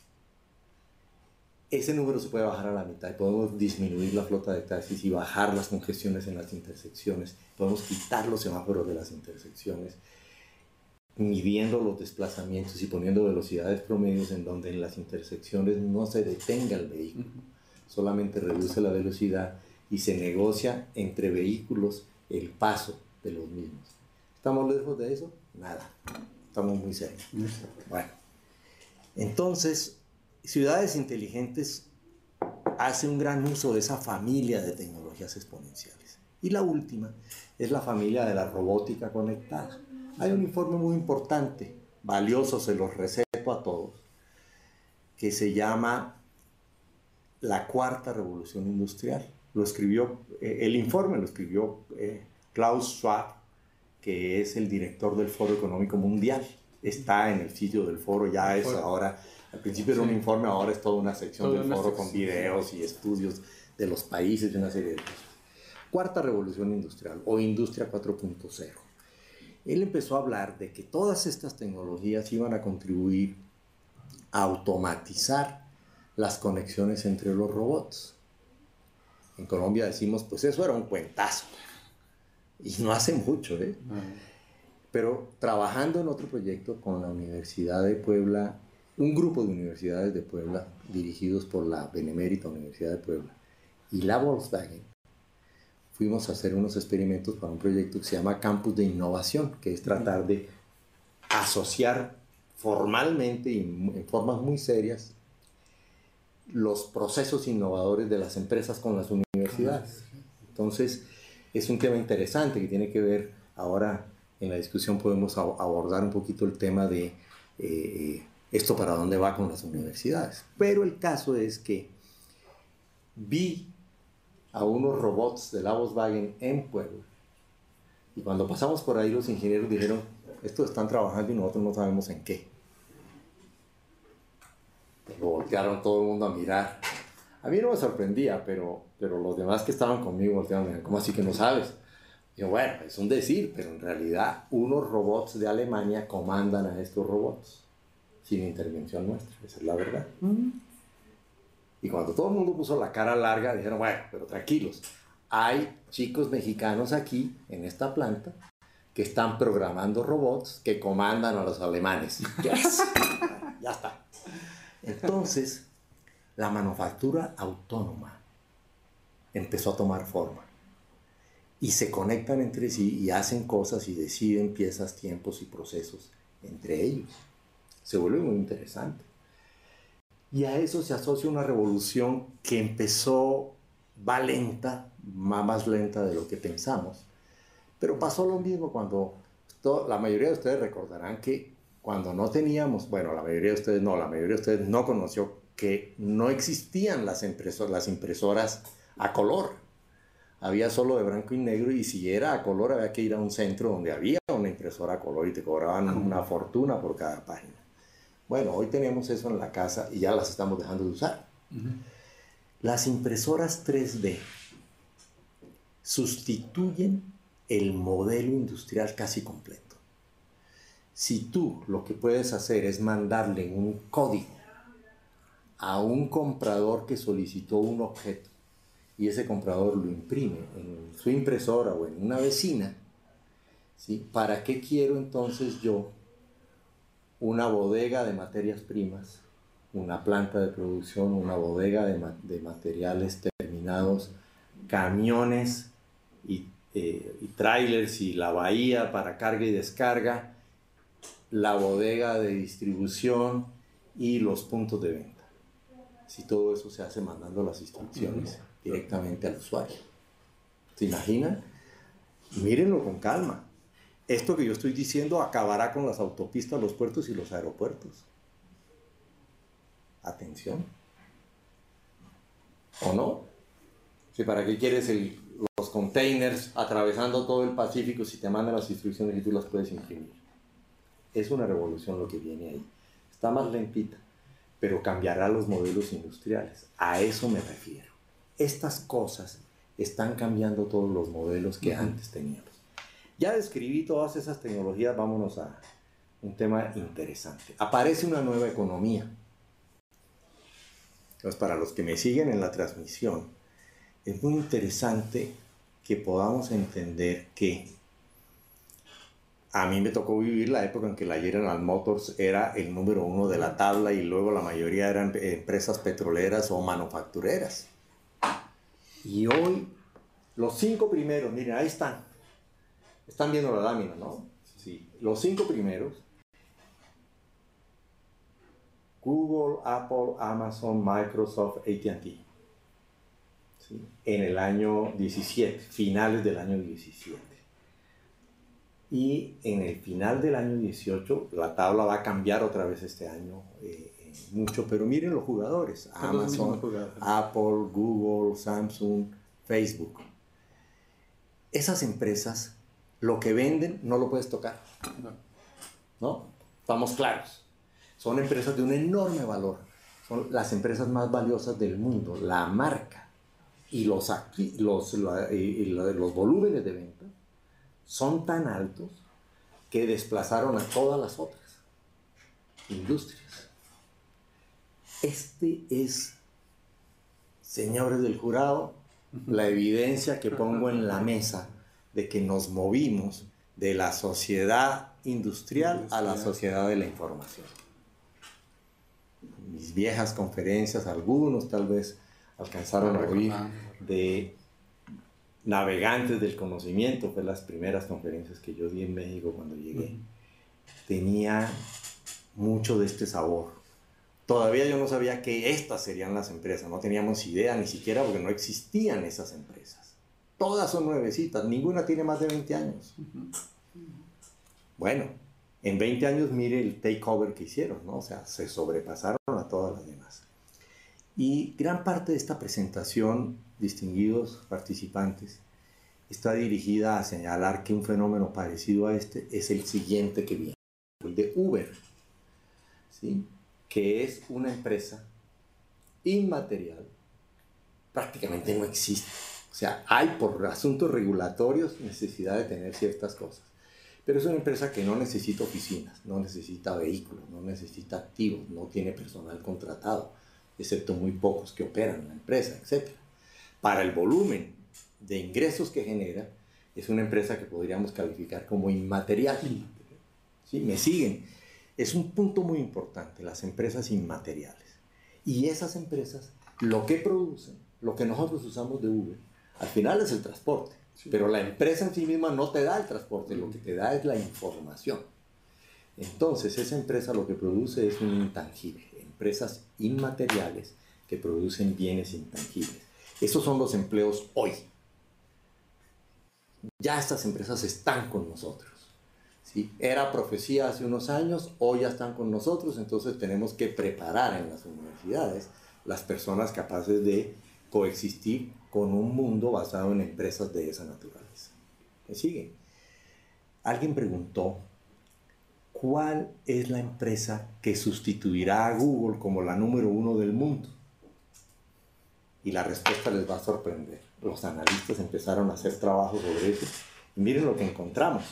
Speaker 3: Ese número se puede bajar a la mitad y podemos disminuir la flota de taxis y bajar las congestiones en las intersecciones. Podemos quitar los semáforos de las intersecciones, midiendo los desplazamientos y poniendo velocidades promedios en donde en las intersecciones no se detenga el vehículo, solamente reduce la velocidad y se negocia entre vehículos el paso de los mismos. ¿Estamos lejos de eso? Nada. Estamos muy cerca. Bueno, entonces, ciudades inteligentes hacen un gran uso de esa familia de tecnologías exponenciales. Y la última es la familia de la robótica conectada. Hay un informe muy importante, valioso, se los receto a todos, que se llama La Cuarta Revolución Industrial. Lo escribió, eh, el informe lo escribió eh, Klaus Schwab, que es el director del Foro Económico Mundial. Está en el sitio del foro, ya es ahora, al principio era un informe, ahora es toda una sección toda del una foro sección. Con videos y estudios de los países y una serie de cosas. Cuarta Revolución Industrial o Industria cuatro punto cero. Él empezó a hablar de que todas estas tecnologías iban a contribuir a automatizar las conexiones entre los robots. En Colombia decimos, pues eso era un cuentazo. Y no hace mucho, ¿eh? Uh-huh. Pero trabajando en otro proyecto con la Universidad de Puebla, un grupo de universidades de Puebla, dirigidos por la Benemérita Universidad de Puebla, y la Volkswagen, fuimos a hacer unos experimentos para un proyecto que se llama Campus de Innovación, que es tratar de asociar formalmente y en formas muy serias los procesos innovadores de las empresas con las universidades. Entonces, es un tema interesante que tiene que ver, ahora en la discusión podemos abordar un poquito el tema de eh, esto para dónde va con las universidades. Pero el caso es que vi a unos robots de la Volkswagen en Puebla y cuando pasamos por ahí los ingenieros dijeron, estos están trabajando y nosotros no sabemos en qué. Lo voltearon todo el mundo a mirar. A mí no me sorprendía, pero, pero los demás que estaban conmigo voltearon a mirar, ¿cómo así que no sabes? Digo, bueno, es un decir, pero en realidad unos robots de Alemania comandan a estos robots sin intervención nuestra, esa es la verdad. Uh-huh. Y cuando todo el mundo puso la cara larga, dijeron, bueno, pero tranquilos, hay chicos mexicanos aquí, en esta planta, que están programando robots que comandan a los alemanes. Yes. Ya está. Entonces, la manufactura autónoma empezó a tomar forma. Y se conectan entre sí y hacen cosas y deciden piezas, tiempos y procesos entre ellos. Se vuelve muy interesante. Y a eso se asocia una revolución que empezó, va lenta, más lenta de lo que pensamos. Pero pasó lo mismo cuando, todo, la mayoría de ustedes recordarán que cuando no teníamos, bueno, la mayoría de ustedes no, la mayoría de ustedes no conoció que no existían las impresoras, las impresoras a color. Había solo de blanco y negro y si era a color había que ir a un centro donde había una impresora a color y te cobraban una fortuna por cada página. Bueno, hoy tenemos eso en la casa y ya las estamos dejando de usar. Uh-huh. Las impresoras tres D sustituyen el modelo industrial casi completo. Si tú lo que puedes hacer es mandarle un código a un comprador que solicitó un objeto y ese comprador lo imprime en su impresora o en una vecina, ¿sí? ¿Para qué quiero entonces yo una bodega de materias primas, una planta de producción, una bodega de, ma de materiales terminados, camiones y, eh, y trailers y la bahía para carga y descarga, la bodega de distribución y los puntos de venta? Si todo eso se hace mandando las instrucciones directamente al usuario. ¿Se imaginan? Mírenlo con calma. Esto que yo estoy diciendo acabará con las autopistas, los puertos y los aeropuertos. Atención. ¿O no? Si ¿para qué quieres el, los containers atravesando todo el Pacífico si te mandan las instrucciones y tú las puedes imprimir? Es una revolución lo que viene ahí. Está más lentita, pero cambiará los modelos industriales. A eso me refiero. Estas cosas están cambiando todos los modelos que uh-huh. antes teníamos. Ya describí todas esas tecnologías, vámonos a un tema interesante. Aparece una nueva economía. Entonces, para los que me siguen en la transmisión, es muy interesante que podamos entender que a mí me tocó vivir la época en que la General Motors era el número uno de la tabla y luego la mayoría eran empresas petroleras o manufactureras. Y hoy, los cinco primeros, miren, ahí están. Están viendo la lámina, ¿no? Sí. Los cinco primeros, Google, Apple, Amazon, Microsoft, A T and T. ¿Sí? En el año diecisiete, finales del año diecisiete. Y en el final del año dieciocho, la tabla va a cambiar otra vez este año eh, eh, mucho, pero miren los jugadores, Amazon, Apple, Google, Samsung, Facebook. Esas empresas, lo que venden no lo puedes tocar, ¿no? Estamos claros. Son empresas de un enorme valor, son las empresas más valiosas del mundo, la marca y los, los, la, y los volúmenes de venta son tan altos que desplazaron a todas las otras industrias. Este es, señores del jurado, la evidencia que pongo en la mesa de que nos movimos de la sociedad industrial a la sociedad de la información. Mis viejas conferencias, algunos tal vez alcanzaron a oír de Navegantes del Conocimiento, fue las primeras conferencias que yo di en México cuando llegué. Tenía mucho de este sabor. Todavía yo no sabía que estas serían las empresas, no teníamos idea ni siquiera porque no existían esas empresas. Todas son nuevecitas, ninguna tiene más de veinte años. Bueno, en veinte años mire el takeover que hicieron, ¿no? O sea, se sobrepasaron a todas las demás. Y gran parte de esta presentación, distinguidos participantes, está dirigida a señalar que un fenómeno parecido a este es el siguiente que viene, el de Uber, ¿sí? Que es una empresa inmaterial, prácticamente no existe. O sea, hay por asuntos regulatorios necesidad de tener ciertas cosas. Pero es una empresa que no necesita oficinas, no necesita vehículos, no necesita activos, no tiene personal contratado, excepto muy pocos que operan en la empresa, etcétera. Para el volumen de ingresos que genera, es una empresa que podríamos calificar como inmaterial. ¿Sí? ¿Me siguen? Es un punto muy importante, las empresas inmateriales. Y esas empresas, lo que producen, lo que nosotros usamos de Uber, al final es el transporte. Sí. Pero la empresa en sí misma no te da el transporte, lo que te da es la información. Entonces, esa empresa lo que produce es un intangible. Empresas inmateriales que producen bienes intangibles. Esos son los empleos hoy. Ya estas empresas están con nosotros. ¿Sí? Era profecía hace unos años, hoy ya están con nosotros, entonces tenemos que preparar en las universidades las personas capaces de coexistir con un mundo basado en empresas de esa naturaleza. ¿Me siguen? Alguien preguntó, ¿cuál es la empresa que sustituirá a Google como la número uno del mundo? Y la respuesta les va a sorprender. Los analistas empezaron a hacer trabajo sobre eso. Y miren lo que encontramos.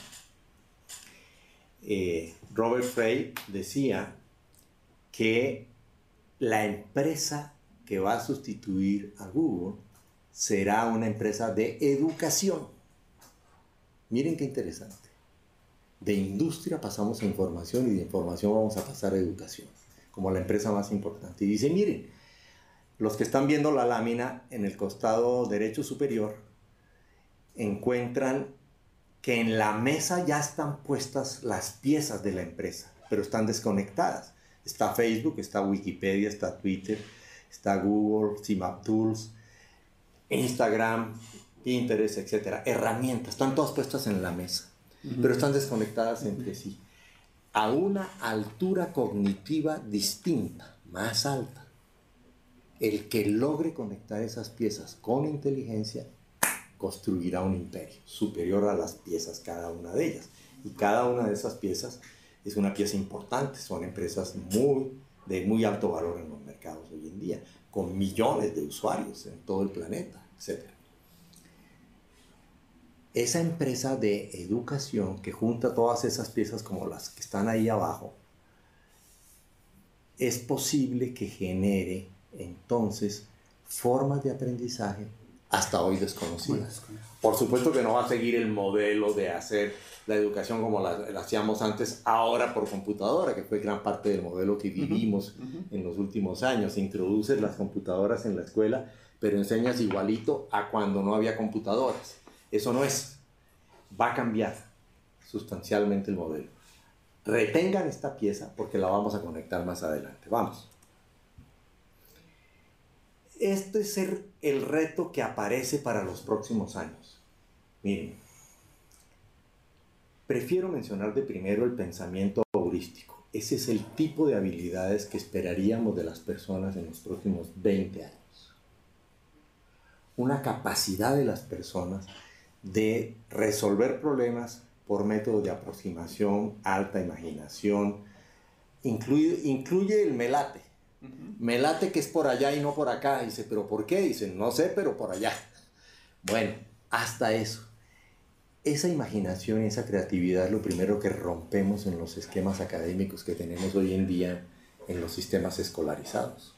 Speaker 3: Eh, Robert Frey decía que la empresa que va a sustituir a Google será una empresa de educación. Miren qué interesante. De industria pasamos a información y de información vamos a pasar a educación, como la empresa más importante. Y dice, miren, los que están viendo la lámina en el costado derecho superior encuentran que en la mesa ya están puestas las piezas de la empresa, pero están desconectadas. Está Facebook, está Wikipedia, está Twitter, está Google, CMAP Tools, Instagram, Pinterest, etcétera. Herramientas, están todas puestas en la mesa, uh-huh. pero están desconectadas uh-huh. entre sí. A una altura cognitiva distinta, más alta. El que logre conectar esas piezas con inteligencia construirá un imperio superior a las piezas, cada una de ellas. Y cada una de esas piezas es una pieza importante. Son empresas muy, de muy alto valor en los mercados hoy en día, con millones de usuarios en todo el planeta, etcétera. Esa empresa de educación que junta todas esas piezas como las que están ahí abajo, es posible que genere entonces formas de aprendizaje hasta hoy desconocidas. Por supuesto que no va a seguir el modelo de hacer la educación como la, la hacíamos antes, ahora por computadora, que fue gran parte del modelo que vivimos uh-huh. Uh-huh. en los últimos años. Introduces las computadoras en la escuela, pero enseñas igualito a cuando no había computadoras. Eso no es. Va a cambiar sustancialmente el modelo. Retengan esta pieza porque la vamos a conectar más adelante. Vamos. Este es el, el reto que aparece para los próximos años. Miren, prefiero mencionar de primero el pensamiento heurístico. Ese es el tipo de habilidades que esperaríamos de las personas en los próximos veinte años. Una capacidad de las personas de resolver problemas por métodos de aproximación, alta imaginación, incluye, incluye el melate. Uh-huh. Me late que es por allá y no por acá. Dice, ¿pero por qué? Dice, no sé, pero por allá. Bueno, hasta eso. Esa imaginación y esa creatividad es lo primero que rompemos en los esquemas académicos que tenemos hoy en día en los sistemas escolarizados.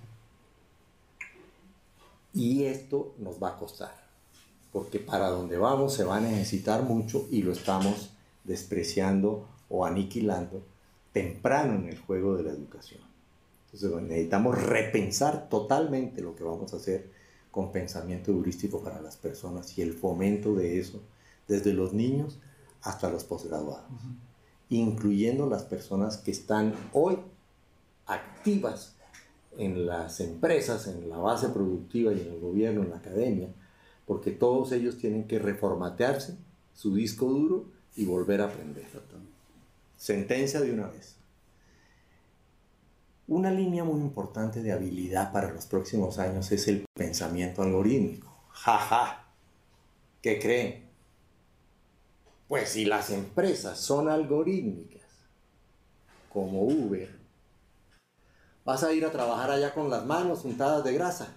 Speaker 3: Y esto nos va a costar, porque para donde vamos se va a necesitar mucho y lo estamos despreciando o aniquilando temprano en el juego de la educación. Entonces necesitamos repensar totalmente lo que vamos a hacer con pensamiento heurístico para las personas y el fomento de eso desde los niños hasta los posgraduados, uh-huh. incluyendo las personas que están hoy activas en las empresas, en la base productiva y en el gobierno, en la academia, porque todos ellos tienen que reformatearse su disco duro y volver a aprender. Sentencia de una vez. Una línea muy importante de habilidad para los próximos años es el pensamiento algorítmico. Ja, ja. ¿Qué creen? Pues si las empresas son algorítmicas, como Uber, ¿vas a ir a trabajar allá con las manos untadas de grasa?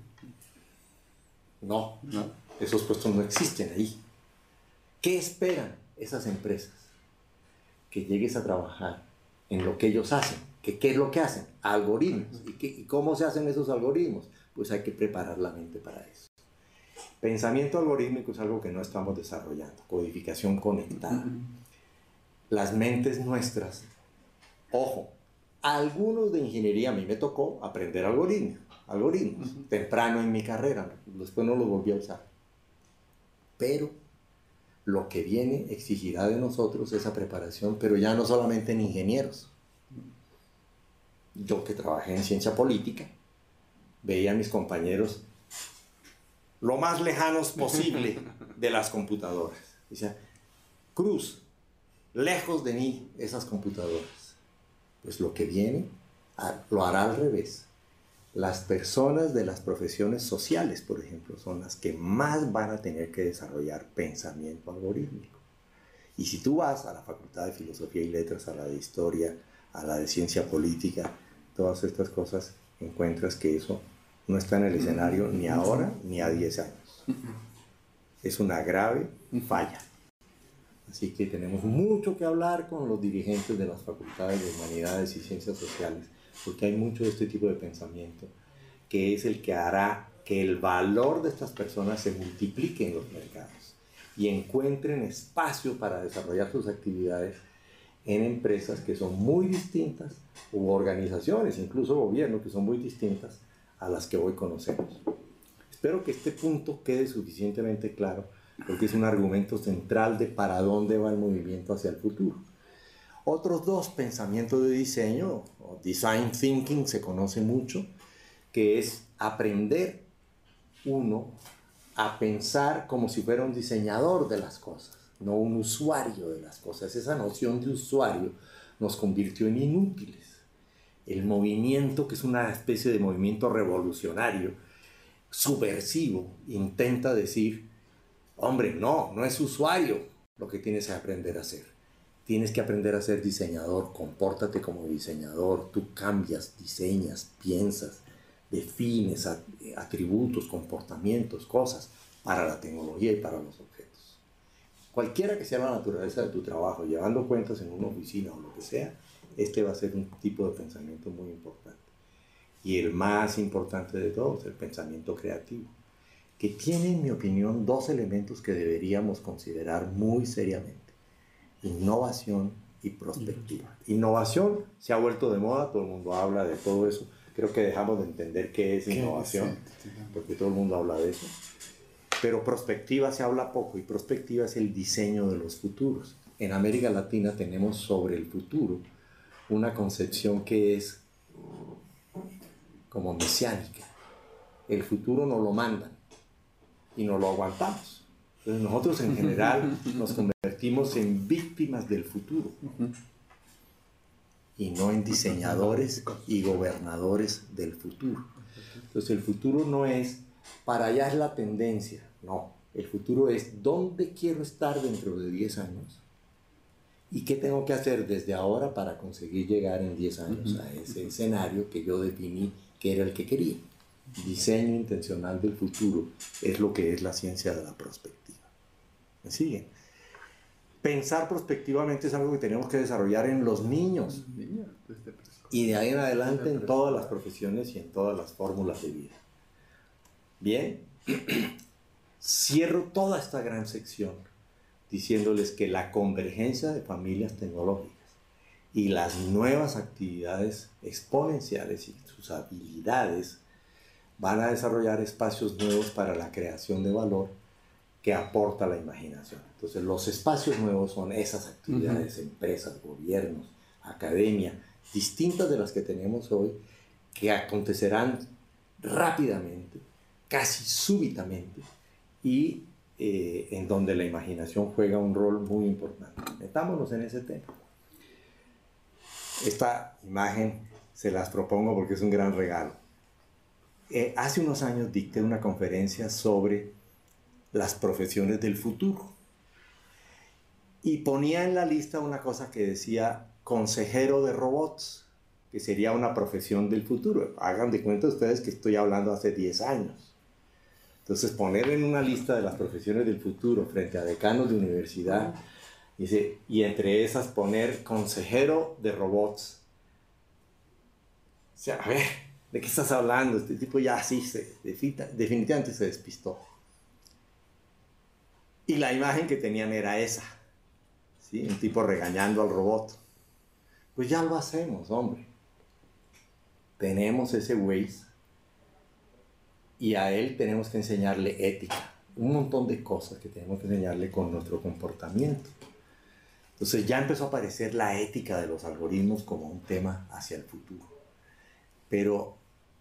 Speaker 3: No, no, esos puestos no existen ahí. ¿Qué esperan esas empresas? Que llegues a trabajar en lo que ellos hacen. ¿Qué, qué es lo que hacen? Algoritmos. ¿Y, qué, ¿Y cómo se hacen esos algoritmos? Pues hay que preparar la mente para eso. Pensamiento algorítmico es algo que no estamos desarrollando. Codificación conectada. Las mentes nuestras, ojo, algunos de ingeniería, a mí me tocó aprender algoritmos, algoritmos uh-huh. temprano en mi carrera, después no los volví a usar. Pero lo que viene exigirá de nosotros esa preparación, pero ya no solamente en ingenieros. Yo que trabajé en ciencia política, veía a mis compañeros lo más lejanos posible de las computadoras. Decía, Cruz, lejos de mí esas computadoras. Pues lo que viene lo hará al revés. Las personas de las profesiones sociales, por ejemplo, son las que más van a tener que desarrollar pensamiento algorítmico. Y si tú vas a la Facultad de Filosofía y Letras, a la de Historia, a la de Ciencia Política, todas estas cosas, encuentras que eso no está en el escenario ni ahora ni a diez años. Es una grave falla. Así que tenemos mucho que hablar con los dirigentes de las facultades de Humanidades y Ciencias Sociales, porque hay mucho de este tipo de pensamiento que es el que hará que el valor de estas personas se multiplique en los mercados y encuentren espacio para desarrollar sus actividades en empresas que son muy distintas, u organizaciones, incluso gobiernos que son muy distintas a las que hoy conocemos. Espero que este punto quede suficientemente claro, porque es un argumento central de para dónde va el movimiento hacia el futuro. Otros dos, pensamientos de diseño, o design thinking, se conoce mucho, que es aprender uno a pensar como si fuera un diseñador de las cosas, no un usuario de las cosas. Esa noción de usuario nos convirtió en inútiles. El movimiento, que es una especie de movimiento revolucionario, subversivo, intenta decir, hombre, no, no es usuario lo que tienes que aprender a hacer. Tienes que aprender a ser diseñador, compórtate como diseñador, tú cambias, diseñas, piensas, defines atributos, comportamientos, cosas para la tecnología y para los objetos. Cualquiera que sea la naturaleza de tu trabajo, llevando cuentas en una oficina o lo que sea, este va a ser un tipo de pensamiento muy importante. Y el más importante de todos, el pensamiento creativo, que tiene, en mi opinión, dos elementos que deberíamos considerar muy seriamente: innovación y prospectiva. Innovación se ha vuelto de moda, todo el mundo habla de todo eso. Creo que dejamos de entender qué es innovación, porque todo el mundo habla de eso. Pero prospectiva se habla poco, y prospectiva es el diseño de los futuros. En América Latina tenemos sobre el futuro una concepción que es como mesiánica. El futuro nos lo mandan y nos lo aguantamos. Entonces nosotros en general nos convertimos en víctimas del futuro y no en diseñadores y gobernadores del futuro. Entonces el futuro no es para allá es la tendencia, no. El futuro es dónde quiero estar dentro de diez años y qué tengo que hacer desde ahora para conseguir llegar en diez años a ese escenario que yo definí que era el que quería. Diseño intencional del futuro es lo que es la ciencia de la prospectiva. ¿Me siguen? Pensar prospectivamente es algo que tenemos que desarrollar en los niños y de ahí en adelante en todas las profesiones y en todas las fórmulas de vida. Bien, cierro toda esta gran sección diciéndoles que la convergencia de familias tecnológicas y las nuevas actividades exponenciales y sus habilidades van a desarrollar espacios nuevos para la creación de valor que aporta la imaginación. Entonces los espacios nuevos son esas actividades, uh-huh. empresas, gobiernos, academia, distintas de las que tenemos hoy, que acontecerán rápidamente, casi súbitamente, y eh, en donde la imaginación juega un rol muy importante. Metámonos en ese tema. Esta imagen se las propongo porque es un gran regalo. Eh, hace unos años dicté una conferencia sobre las profesiones del futuro y ponía en la lista una cosa que decía consejero de robots, que sería una profesión del futuro. Hagan de cuenta ustedes que estoy hablando hace diez años. Entonces poner en una lista de las profesiones del futuro frente a decanos de universidad, dice, y entre esas poner consejero de robots. O sea, a ver, ¿de qué estás hablando? Este tipo ya así se, definitivamente se despistó. Y la imagen que tenían era esa, ¿sí? Un tipo regañando al robot. Pues ya lo hacemos, hombre. Tenemos ese Waze y a él tenemos que enseñarle ética, un montón de cosas que tenemos que enseñarle con nuestro comportamiento. Entonces ya empezó a aparecer la ética de los algoritmos como un tema hacia el futuro. Pero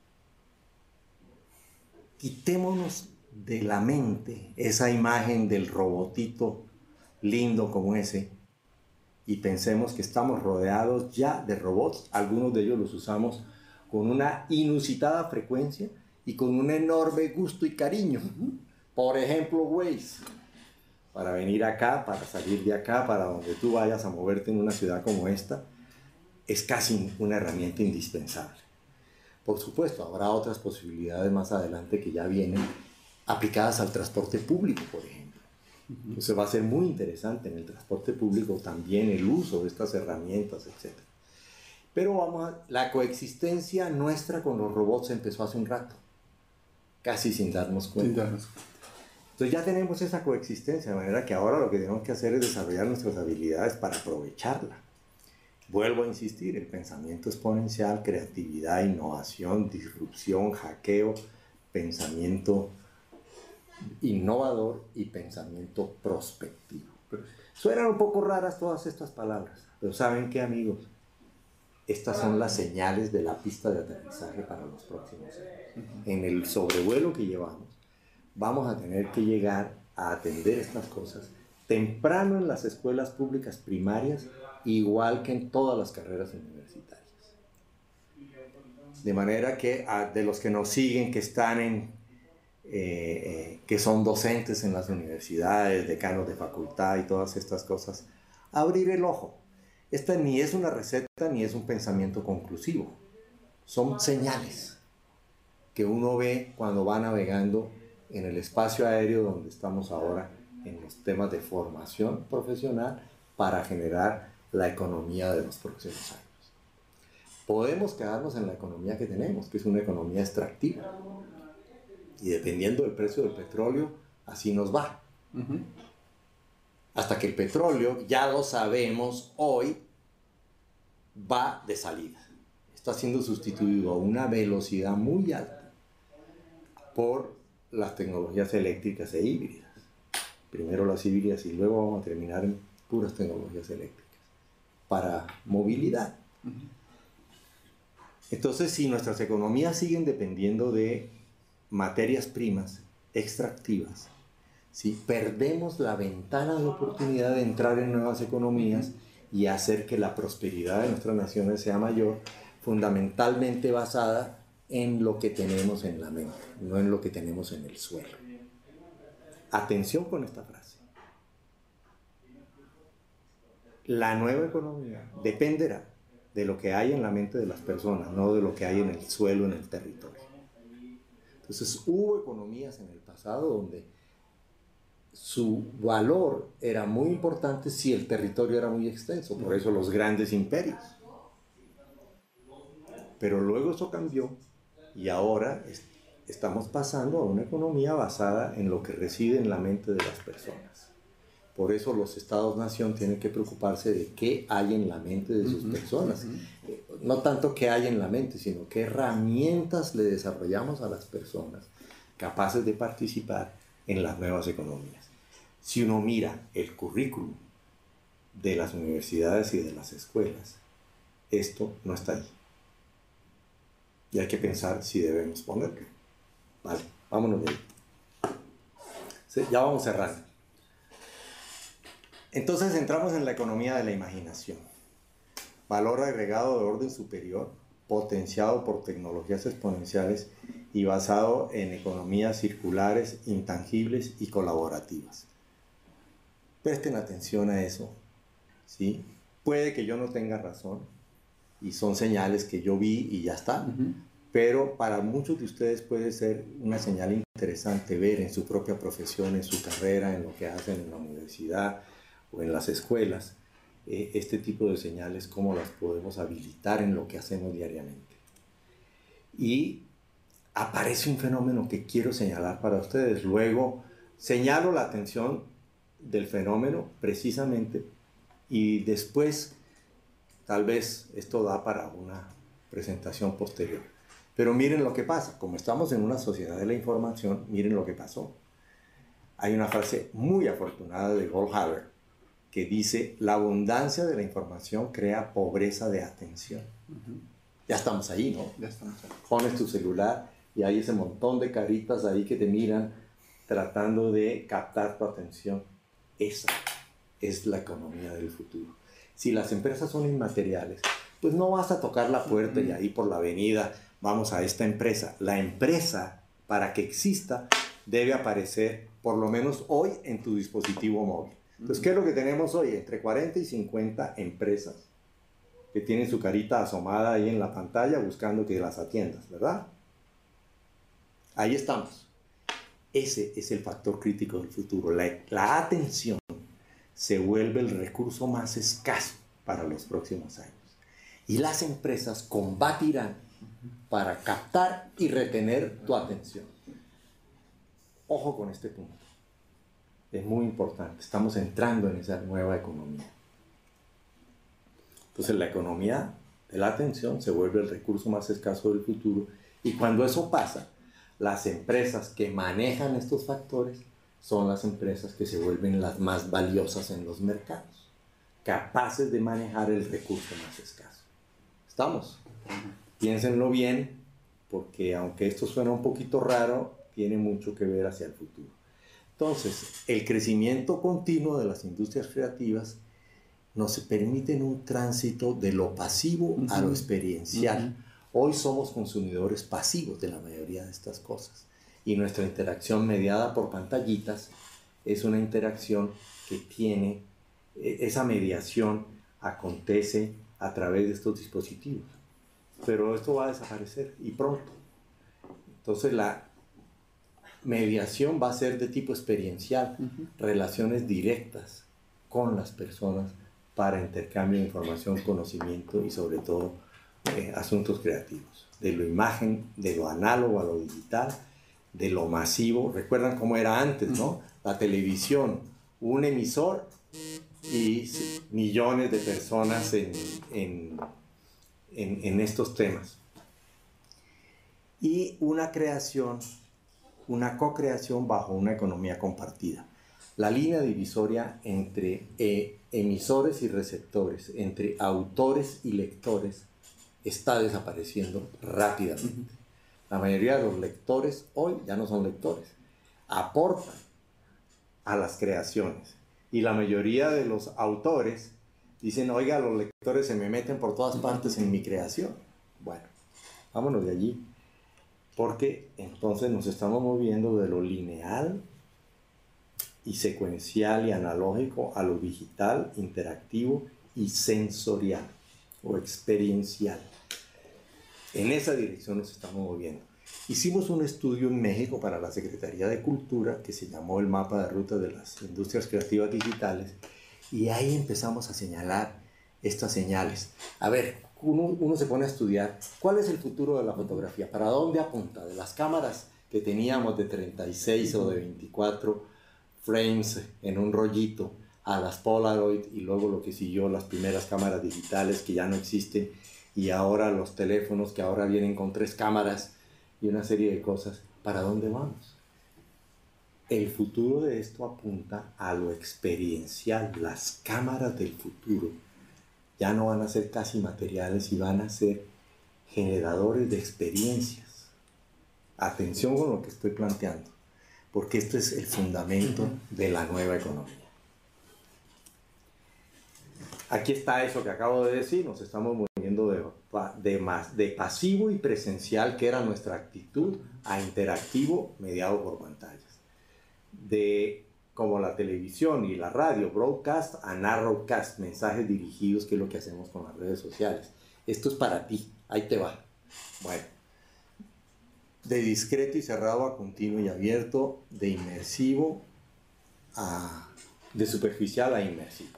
Speaker 3: quitémonos de la mente esa imagen del robotito lindo como ese y pensemos que estamos rodeados ya de robots. Algunos de ellos los usamos con una inusitada frecuencia y con un enorme gusto y cariño. Por ejemplo, Waze. para venir acá, para salir de acá, para donde tú vayas a moverte en una ciudad como esta, es casi una herramienta indispensable. Por supuesto, habrá otras posibilidades más adelante que ya vienen aplicadas al transporte público, por ejemplo. Entonces va a ser muy interesante en el transporte público también el uso de estas herramientas, etcétera. Pero vamos a, la coexistencia nuestra con los robots empezó hace un rato, casi sin darnos cuenta.
Speaker 1: Sin darnos cuenta.
Speaker 3: Entonces ya tenemos esa coexistencia, de manera que ahora lo que tenemos que hacer es desarrollar nuestras habilidades para aprovecharla. Vuelvo a insistir, el pensamiento exponencial, creatividad, innovación, disrupción, hackeo, pensamiento innovador y pensamiento prospectivo. Suenan un poco raras todas estas palabras, pero ¿saben qué, amigos? Estas son las señales de la pista de aterrizaje para los próximos años. En el sobrevuelo que llevamos, vamos a tener que llegar a atender estas cosas temprano en las escuelas públicas primarias, igual que en todas las carreras universitarias. De manera que de los que nos siguen, que están en, eh, eh, que son docentes en las universidades, decanos de facultad y todas estas cosas, abrir el ojo. Esta ni es una receta ni es un pensamiento conclusivo. Son señales que uno ve cuando va navegando en el espacio aéreo donde estamos ahora en los temas de formación profesional para generar la economía de los próximos años. Podemos quedarnos en la economía que tenemos, que es una economía extractiva. Y dependiendo del precio del petróleo, así nos va. Uh-huh. Hasta que el petróleo, ya lo sabemos hoy, va de salida. Está siendo sustituido a una velocidad muy alta por las tecnologías eléctricas e híbridas. Primero las híbridas y luego vamos a terminar en puras tecnologías eléctricas para movilidad. Uh-huh. Entonces, si nuestras economías siguen dependiendo de materias primas extractivas, si perdemos la ventana de oportunidad de entrar en nuevas economías y hacer que la prosperidad de nuestras naciones sea mayor, fundamentalmente basada en lo que tenemos en la mente, no en lo que tenemos en el suelo. Atención con esta frase. La nueva economía dependerá de lo que hay en la mente de las personas, no de lo que hay en el suelo, en el territorio. Entonces, hubo economías en el pasado donde su valor era muy importante si el territorio era muy extenso, por eso los grandes imperios. Pero luego eso cambió y ahora es, estamos pasando a una economía basada en lo que reside en la mente de las personas. Por eso los estados-nación tienen que preocuparse de qué hay en la mente de sus uh-huh, personas. Uh-huh. No tanto qué hay en la mente, sino qué herramientas le desarrollamos a las personas capaces de participar en las nuevas economías. Si uno mira el currículum de las universidades y de las escuelas, esto no está ahí. Y hay que pensar si debemos ponerlo. Vale, vámonos de ahí. Sí, ya vamos cerrando. Entonces entramos en la economía de la imaginación. Valor agregado de orden superior, potenciado por tecnologías exponenciales y basado en economías circulares, intangibles y colaborativas. Presten atención a eso, ¿sí? Puede que yo no tenga razón y son señales que yo vi y ya está, uh-huh. Pero para muchos de ustedes puede ser una señal interesante ver en su propia profesión, en su carrera, en lo que hacen en la universidad o en las escuelas, eh, este tipo de señales, cómo las podemos habilitar en lo que hacemos diariamente. Y aparece un fenómeno que quiero señalar para ustedes. Luego señalo la atención del fenómeno precisamente y después tal vez esto da para una presentación posterior. Pero miren lo que pasa, como estamos en una sociedad de la información, miren lo que pasó. Hay una frase muy afortunada de Goldhaber que dice: la abundancia de la información crea pobreza de atención. Uh-huh. Ya estamos ahí, ¿no?
Speaker 1: Ya estamos ahí.
Speaker 3: Pones tu celular y hay ese montón de caritas ahí que te miran tratando de captar tu atención. Esa es la economía del futuro. Si las empresas son inmateriales, pues no vas a tocar la puerta y ahí por la avenida vamos a esta empresa. La empresa, para que exista, debe aparecer, por lo menos hoy, en tu dispositivo móvil. Entonces, ¿qué es lo que tenemos hoy? Entre cuarenta y cincuenta empresas que tienen su carita asomada ahí en la pantalla buscando que las atiendas, ¿verdad? Ahí estamos. Ese es el factor crítico del futuro. La, la atención se vuelve el recurso más escaso para los próximos años. Y las empresas combatirán para captar y retener tu atención. Ojo con este punto. Es muy importante. Estamos entrando en esa nueva economía. Entonces la economía de la atención se vuelve el recurso más escaso del futuro. Y cuando eso pasa, las empresas que manejan estos factores son las empresas que se vuelven las más valiosas en los mercados, capaces de manejar el recurso más escaso. ¿Estamos? Piénsenlo bien, porque aunque esto suena un poquito raro, tiene mucho que ver hacia el futuro. Entonces, el crecimiento continuo de las industrias creativas nos permite un tránsito de lo pasivo uh-huh. a lo experiencial. Uh-huh. Hoy somos consumidores pasivos de la mayoría de estas cosas. Y nuestra interacción mediada por pantallitas es una interacción que tiene, esa mediación acontece a través de estos dispositivos. Pero esto va a desaparecer y pronto. Entonces la mediación va a ser de tipo experiencial, uh-huh. relaciones directas con las personas para intercambio de información, conocimiento y sobre todo eh, asuntos creativos. De lo imagen, de lo análogo a lo digital, de lo masivo. Recuerdan cómo era antes, ¿no? La televisión, un emisor y millones de personas en, en, en, en estos temas. Y una creación, una co-creación bajo una economía compartida. La línea divisoria entre eh, emisores y receptores, entre autores y lectores, está desapareciendo rápidamente. La mayoría de los lectores hoy ya no son lectores, aportan a las creaciones. Y la mayoría de los autores dicen, oiga, los lectores se me meten por todas partes en mi creación. Bueno, vámonos de allí, porque entonces nos estamos moviendo de lo lineal y secuencial y analógico a lo digital, interactivo y sensorial o experiencial. En esa dirección nos estamos moviendo. Hicimos un estudio en México para la Secretaría de Cultura que se llamó el Mapa de Ruta de las Industrias Creativas Digitales y ahí empezamos a señalar estas señales. A ver, uno, uno se pone a estudiar cuál es el futuro de la fotografía, para dónde apunta, de las cámaras que teníamos de treinta y seis o de veinticuatro frames en un rollito a las Polaroid y luego lo que siguió, las primeras cámaras digitales que ya no existen y ahora los teléfonos que ahora vienen con tres cámaras y una serie de cosas. ¿Para dónde vamos? El futuro de esto apunta a lo experiencial. Las cámaras del futuro ya no van a ser casi materiales y van a ser generadores de experiencias. Atención con lo que estoy planteando, porque esto es el fundamento de la nueva economía. Aquí está eso que acabo de decir, nos estamos moviendo de, de, más, de pasivo y presencial, que era nuestra actitud, a interactivo mediado por pantallas. De como la televisión y la radio, broadcast, a narrowcast, mensajes dirigidos, que es lo que hacemos con las redes sociales. Esto es para ti, ahí te va. Bueno, de discreto y cerrado a continuo y abierto, de inmersivo a, de superficial a inmersivo.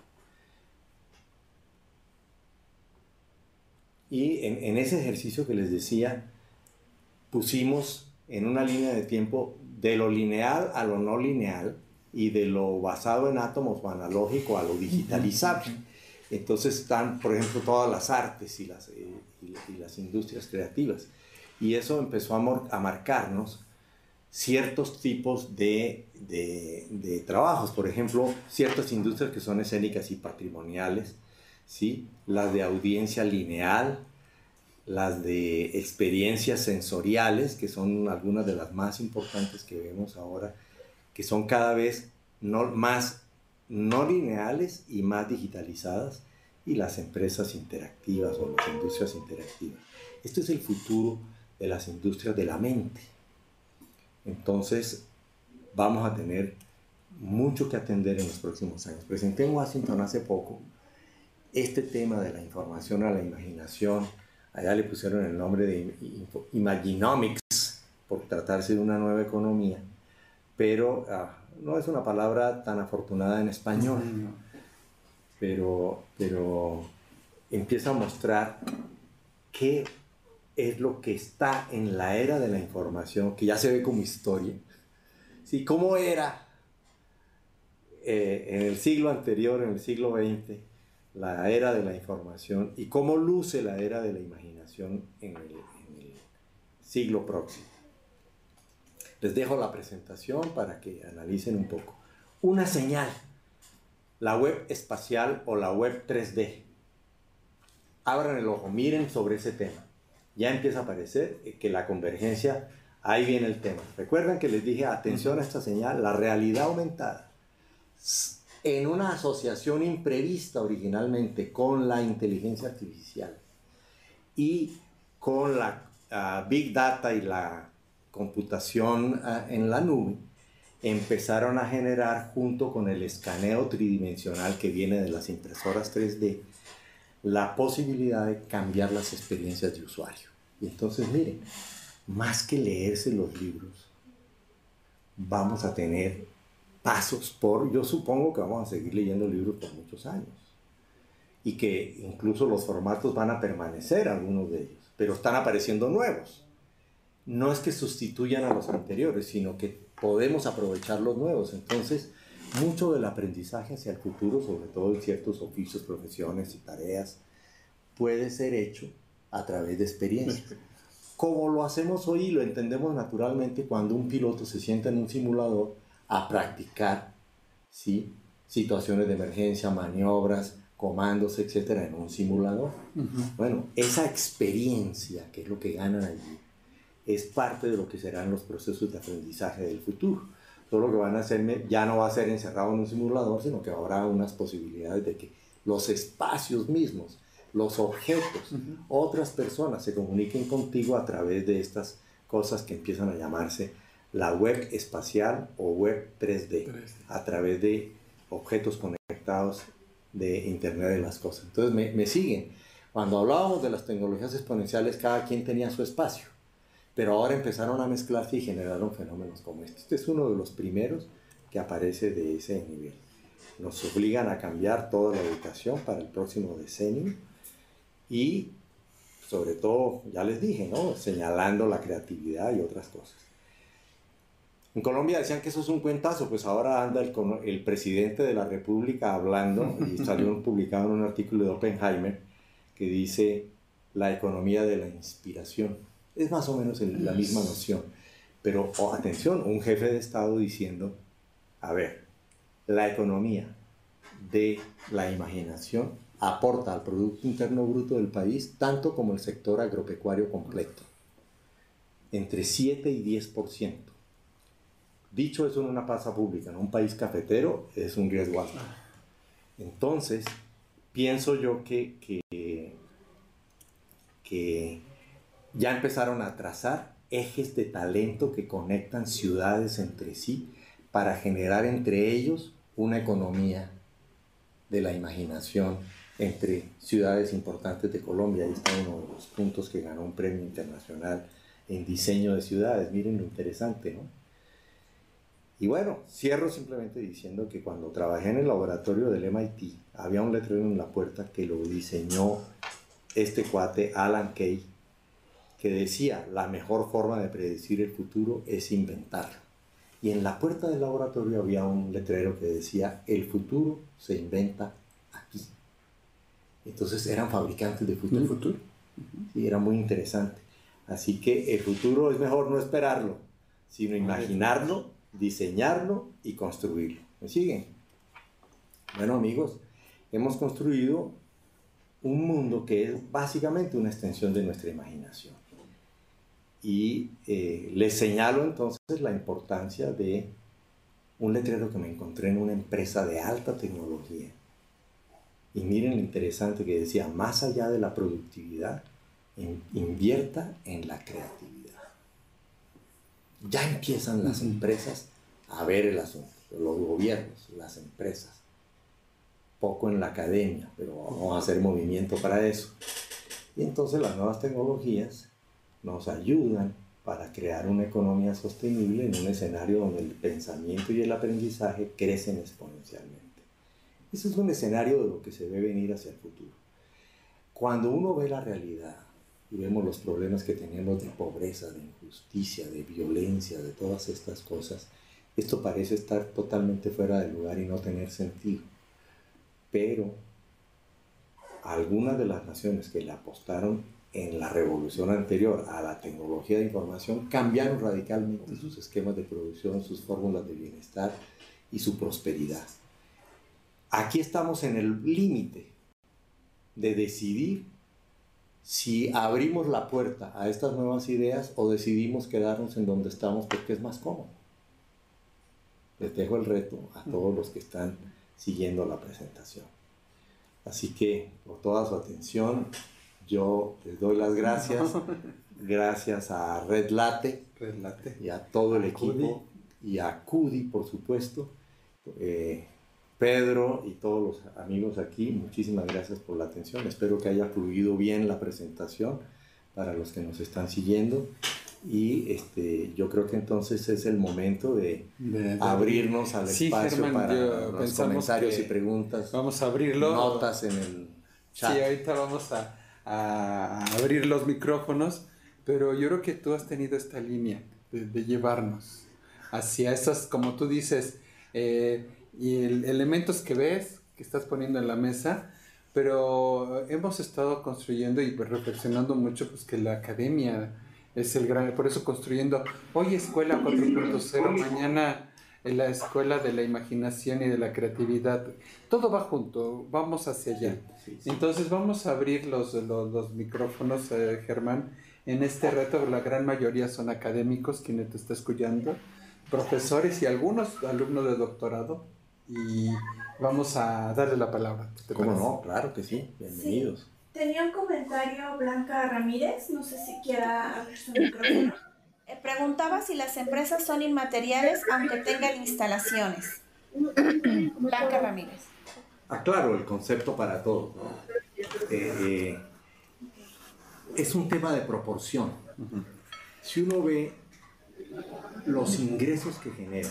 Speaker 3: Y en, en ese ejercicio que les decía, pusimos en una línea de tiempo de lo lineal a lo no lineal y de lo basado en átomos o analógico a lo digitalizable. Entonces están, por ejemplo, todas las artes y las, eh, y, y las industrias creativas. Y eso empezó a, mor- a marcarnos ciertos tipos de, de, de trabajos. Por ejemplo, ciertas industrias que son escénicas y patrimoniales, ¿sí? Las de audiencia lineal, las de experiencias sensoriales, que son algunas de las más importantes que vemos ahora, que son cada vez no, más no lineales y más digitalizadas, y las empresas interactivas o las industrias interactivas. Esto es el futuro de las industrias de la mente. Entonces, vamos a tener mucho que atender en los próximos años. Presenté en Washington hace poco este tema de la información a la imaginación. Allá le pusieron el nombre de Imaginomics, por tratarse de una nueva economía, pero uh, no es una palabra tan afortunada en español, pero, pero empieza a mostrar qué es lo que está en la era de la información, que ya se ve como historia. Sí, ¿cómo era eh, en el siglo anterior, en el siglo veinte, la era de la información, y cómo luce la era de la imaginación en el, en el siglo próximo? Les dejo la presentación para que analicen un poco. Una señal, la web espacial o la web tres D. Abran el ojo, miren sobre ese tema. Ya empieza a aparecer que la convergencia, ahí viene el tema. Recuerdan que les dije, atención a esta señal, la realidad aumentada, en una asociación imprevista originalmente con la inteligencia artificial y con la uh, Big Data y la computación uh, en la nube, empezaron a generar, junto con el escaneo tridimensional que viene de las impresoras tres D, la posibilidad de cambiar las experiencias de usuario. Y entonces, miren, más que leerse los libros, vamos a tener pasos por, yo supongo que vamos a seguir leyendo libros por muchos años, y que incluso los formatos van a permanecer, algunos de ellos, pero están apareciendo nuevos. No es que sustituyan a los anteriores, sino que podemos aprovechar los nuevos. Entonces, mucho del aprendizaje hacia el futuro, sobre todo en ciertos oficios, profesiones y tareas, puede ser hecho a través de experiencia. Como lo hacemos hoy y lo entendemos naturalmente cuando un piloto se sienta en un simulador a practicar, ¿sí?, situaciones de emergencia, maniobras, comandos, etcétera, en un simulador. Uh-huh. Bueno, esa experiencia, que es lo que ganan allí, es parte de lo que serán los procesos de aprendizaje del futuro. Todo lo que van a hacer ya no va a ser encerrado en un simulador, sino que habrá unas posibilidades de que los espacios mismos, los objetos, uh-huh, otras personas se comuniquen contigo a través de estas cosas que empiezan a llamarse la web espacial o web tres D, tres D. A través de objetos conectados de Internet de las cosas. Entonces me, me siguen. Cuando hablábamos de las tecnologías exponenciales, cada quien tenía su espacio, pero ahora empezaron a mezclarse y generaron fenómenos como este. Este es uno de los primeros que aparece de ese nivel. Nos obligan a cambiar toda la educación para el próximo decenio y, sobre todo, ya les dije, ¿no?, señalando la creatividad y otras cosas. En Colombia decían que eso es un cuentazo, pues ahora anda el, el presidente de la República hablando, y salió publicado en un artículo de Oppenheimer que dice la economía de la inspiración. Es más o menos el, la misma noción, pero oh, atención, un jefe de Estado diciendo, a ver, la economía de la imaginación aporta al Producto Interno Bruto del país tanto como el sector agropecuario completo, entre siete y diez por ciento. Dicho eso en una plaza pública, en un país cafetero, es un riesgo alto. Entonces, pienso yo que, que, que ya empezaron a trazar ejes de talento que conectan ciudades entre sí para generar entre ellos una economía de la imaginación entre ciudades importantes de Colombia. Ahí está uno de los puntos que ganó un premio internacional en diseño de ciudades. Miren lo interesante, ¿no? Y bueno, cierro simplemente diciendo que cuando trabajé en el laboratorio del M I T, había un letrero en la puerta que lo diseñó este cuate, Alan Kay, que decía, la mejor forma de predecir el futuro es inventarlo. Y en la puerta del laboratorio había un letrero que decía, el futuro se inventa aquí. Entonces eran fabricantes de futuro. ¿El futuro? Sí, era muy interesante. Así que el futuro es mejor no esperarlo, sino imaginarlo, diseñarlo y construirlo. ¿Me siguen? Bueno, amigos, hemos construido un mundo que es básicamente una extensión de nuestra imaginación. Y eh, les señalo entonces la importancia de un letrero que me encontré en una empresa de alta tecnología. Y miren lo interesante que decía, más allá de la productividad, in, invierta en la creatividad. Ya empiezan las empresas a ver el asunto, los gobiernos, las empresas, poco en la academia, pero vamos a hacer movimiento para eso. Y entonces las nuevas tecnologías nos ayudan para crear una economía sostenible en un escenario donde el pensamiento y el aprendizaje crecen exponencialmente. Ese es un escenario de lo que se ve venir hacia el futuro. Cuando uno ve la realidad y vemos los problemas que tenemos de pobreza, de injusticia, de violencia, de todas estas cosas, esto parece estar totalmente fuera de lugar y no tener sentido. Pero algunas de las naciones que le apostaron en la revolución anterior a la tecnología de información cambiaron radicalmente sus esquemas de producción, sus fórmulas de bienestar y su prosperidad. Aquí estamos en el límite de decidir si abrimos la puerta a estas nuevas ideas o decidimos quedarnos en donde estamos porque es más cómodo. Les dejo el reto a todos los que están siguiendo la presentación. Así que, por toda su atención, yo les doy las gracias. Gracias a Red Latte,
Speaker 1: Red Latte.
Speaker 3: Y a todo el
Speaker 1: a
Speaker 3: equipo. Cudi. Y a Cudi, por supuesto. Eh, Pedro y todos los amigos aquí, muchísimas gracias por la atención. Espero que haya fluido bien la presentación para los que nos están siguiendo. Y este, yo creo que entonces es el momento de, de, de abrirnos al sí, espacio Germán, para los comentarios y preguntas.
Speaker 1: Vamos a abrirlo.
Speaker 3: Notas en el chat.
Speaker 1: Sí, ahorita vamos a, a abrir los micrófonos, pero yo creo que tú has tenido esta línea de, de llevarnos hacia esas, como tú dices, eh, y el, elementos que ves, que estás poniendo en la mesa, pero hemos estado construyendo y pues reflexionando mucho pues que la academia es el gran, por eso construyendo hoy Escuela cuatro punto cero, mañana en la Escuela de la Imaginación y de la Creatividad. Todo va junto, vamos hacia allá. Sí, sí, sí. Entonces vamos a abrir los, los, los micrófonos, eh, Germán. En este reto la gran mayoría son académicos, quienes te están escuchando, profesores y algunos alumnos de doctorado. Y vamos a darle la palabra.
Speaker 3: ¿Cómo no? Claro que sí. Bienvenidos.
Speaker 4: Sí. Tenía un comentario Blanca Ramírez, no sé si quiera abrir su micrófono. Eh, preguntaba si las empresas son inmateriales aunque tengan instalaciones. Blanca Ramírez.
Speaker 3: Aclaro el concepto para todos, ¿no? Eh, eh, es un tema de proporción. Uh-huh. Si uno ve los ingresos que genera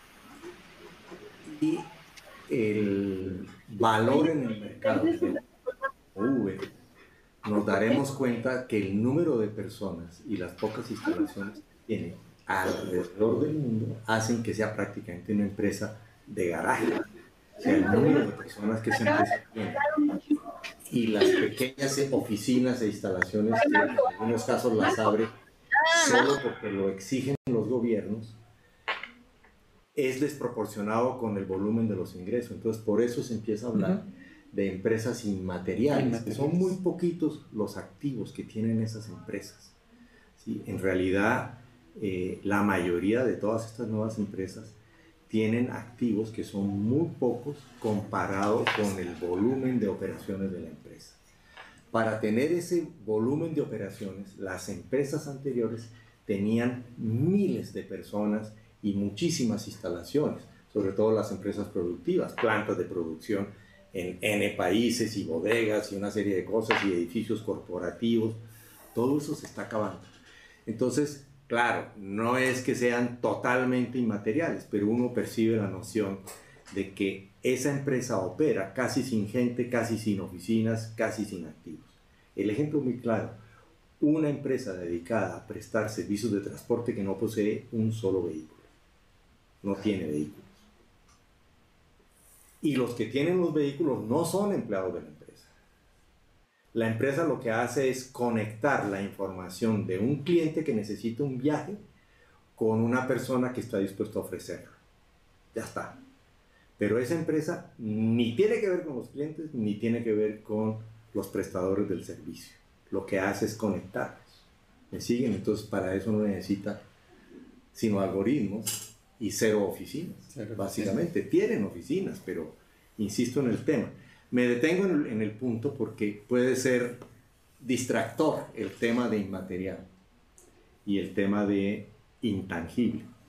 Speaker 3: y el valor en el mercado de V, nos daremos cuenta que el número de personas y las pocas instalaciones que tiene alrededor del mundo hacen que sea prácticamente una empresa de garaje. O sea, el número de personas que esa empresa tiene y las pequeñas oficinas e instalaciones que en algunos casos las abre solo porque lo exigen los gobiernos, es desproporcionado con el volumen de los ingresos. Entonces, por eso se empieza a hablar uh-huh. de empresas inmateriales, inmateriales, que son muy poquitos los activos que tienen esas empresas. ¿Sí? En realidad, eh, la mayoría de todas estas nuevas empresas tienen activos que son muy pocos comparado con el volumen de operaciones de la empresa. Para tener ese volumen de operaciones, las empresas anteriores tenían miles de personas y muchísimas instalaciones, sobre todo las empresas productivas, plantas de producción en N países y bodegas y una serie de cosas y edificios corporativos. Todo eso se está acabando. Entonces, claro, no es que sean totalmente inmateriales, pero uno percibe la noción de que esa empresa opera casi sin gente, casi sin oficinas, casi sin activos. El ejemplo muy claro, una empresa dedicada a prestar servicios de transporte que no posee un solo vehículo. No tiene vehículos. Y los que tienen los vehículos no son empleados de la empresa. La empresa lo que hace es conectar la información de un cliente que necesita un viaje con una persona que está dispuesta a ofrecerlo. Ya está. Pero esa empresa ni tiene que ver con los clientes, ni tiene que ver con los prestadores del servicio. Lo que hace es conectarlos. ¿Me siguen? Entonces, para eso no necesita sino algoritmos y cero oficinas. Cero básicamente, oficinas. Tienen oficinas, pero insisto en el tema. Me detengo en el, en el punto porque puede ser distractor el tema de inmaterial y el tema de intangible.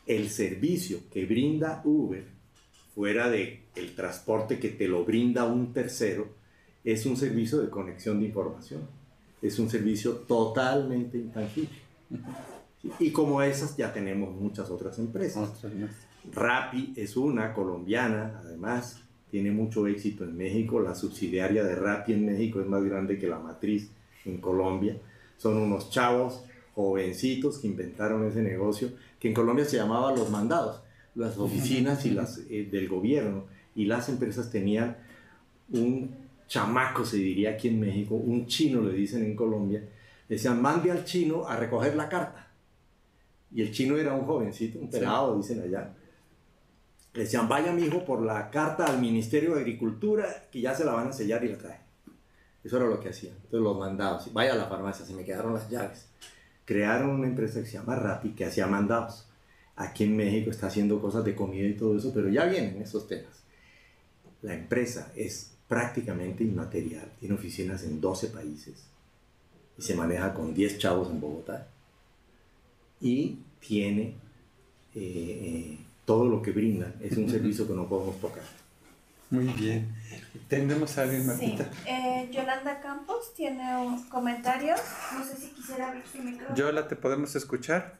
Speaker 3: el servicio que brinda Uber, fuera de el transporte que te lo brinda un tercero, es un servicio de conexión de información. Es un servicio totalmente intangible. Y como esas ya tenemos muchas otras empresas. Rappi es una colombiana, además, tiene mucho éxito en México. La subsidiaria de Rappi en México es más grande que la matriz en Colombia. Son unos chavos jovencitos que inventaron ese negocio, que en Colombia se llamaba Los Mandados, las oficinas y las, eh, del gobierno, y las empresas tenían un chamaco, se diría aquí en México, un chino le dicen en Colombia, decían, mande al chino a recoger la carta. Y el chino era un jovencito, un pelado, sí. Dicen allá. Le decían, vaya mijo por la carta al Ministerio de Agricultura, que ya se la van a sellar y la trae. Eso era lo que hacían. Entonces los mandados, vaya a la farmacia, se me quedaron las llaves. Crearon una empresa que se llama Rappi, que hacía mandados. Aquí en México está haciendo cosas de comida y todo eso, pero ya vienen esos temas. La empresa es prácticamente inmaterial, tiene oficinas en doce países y se maneja con diez chavos en Bogotá. Y tiene eh, eh, todo lo que brindan, es un servicio que no podemos tocar.
Speaker 1: Muy bien. ¿Tendremos a alguien, Martita?
Speaker 4: Sí. Eh, Yolanda Campos tiene un comentario. No sé si quisiera abrir su micrófono.
Speaker 1: Yola, ¿te podemos escuchar?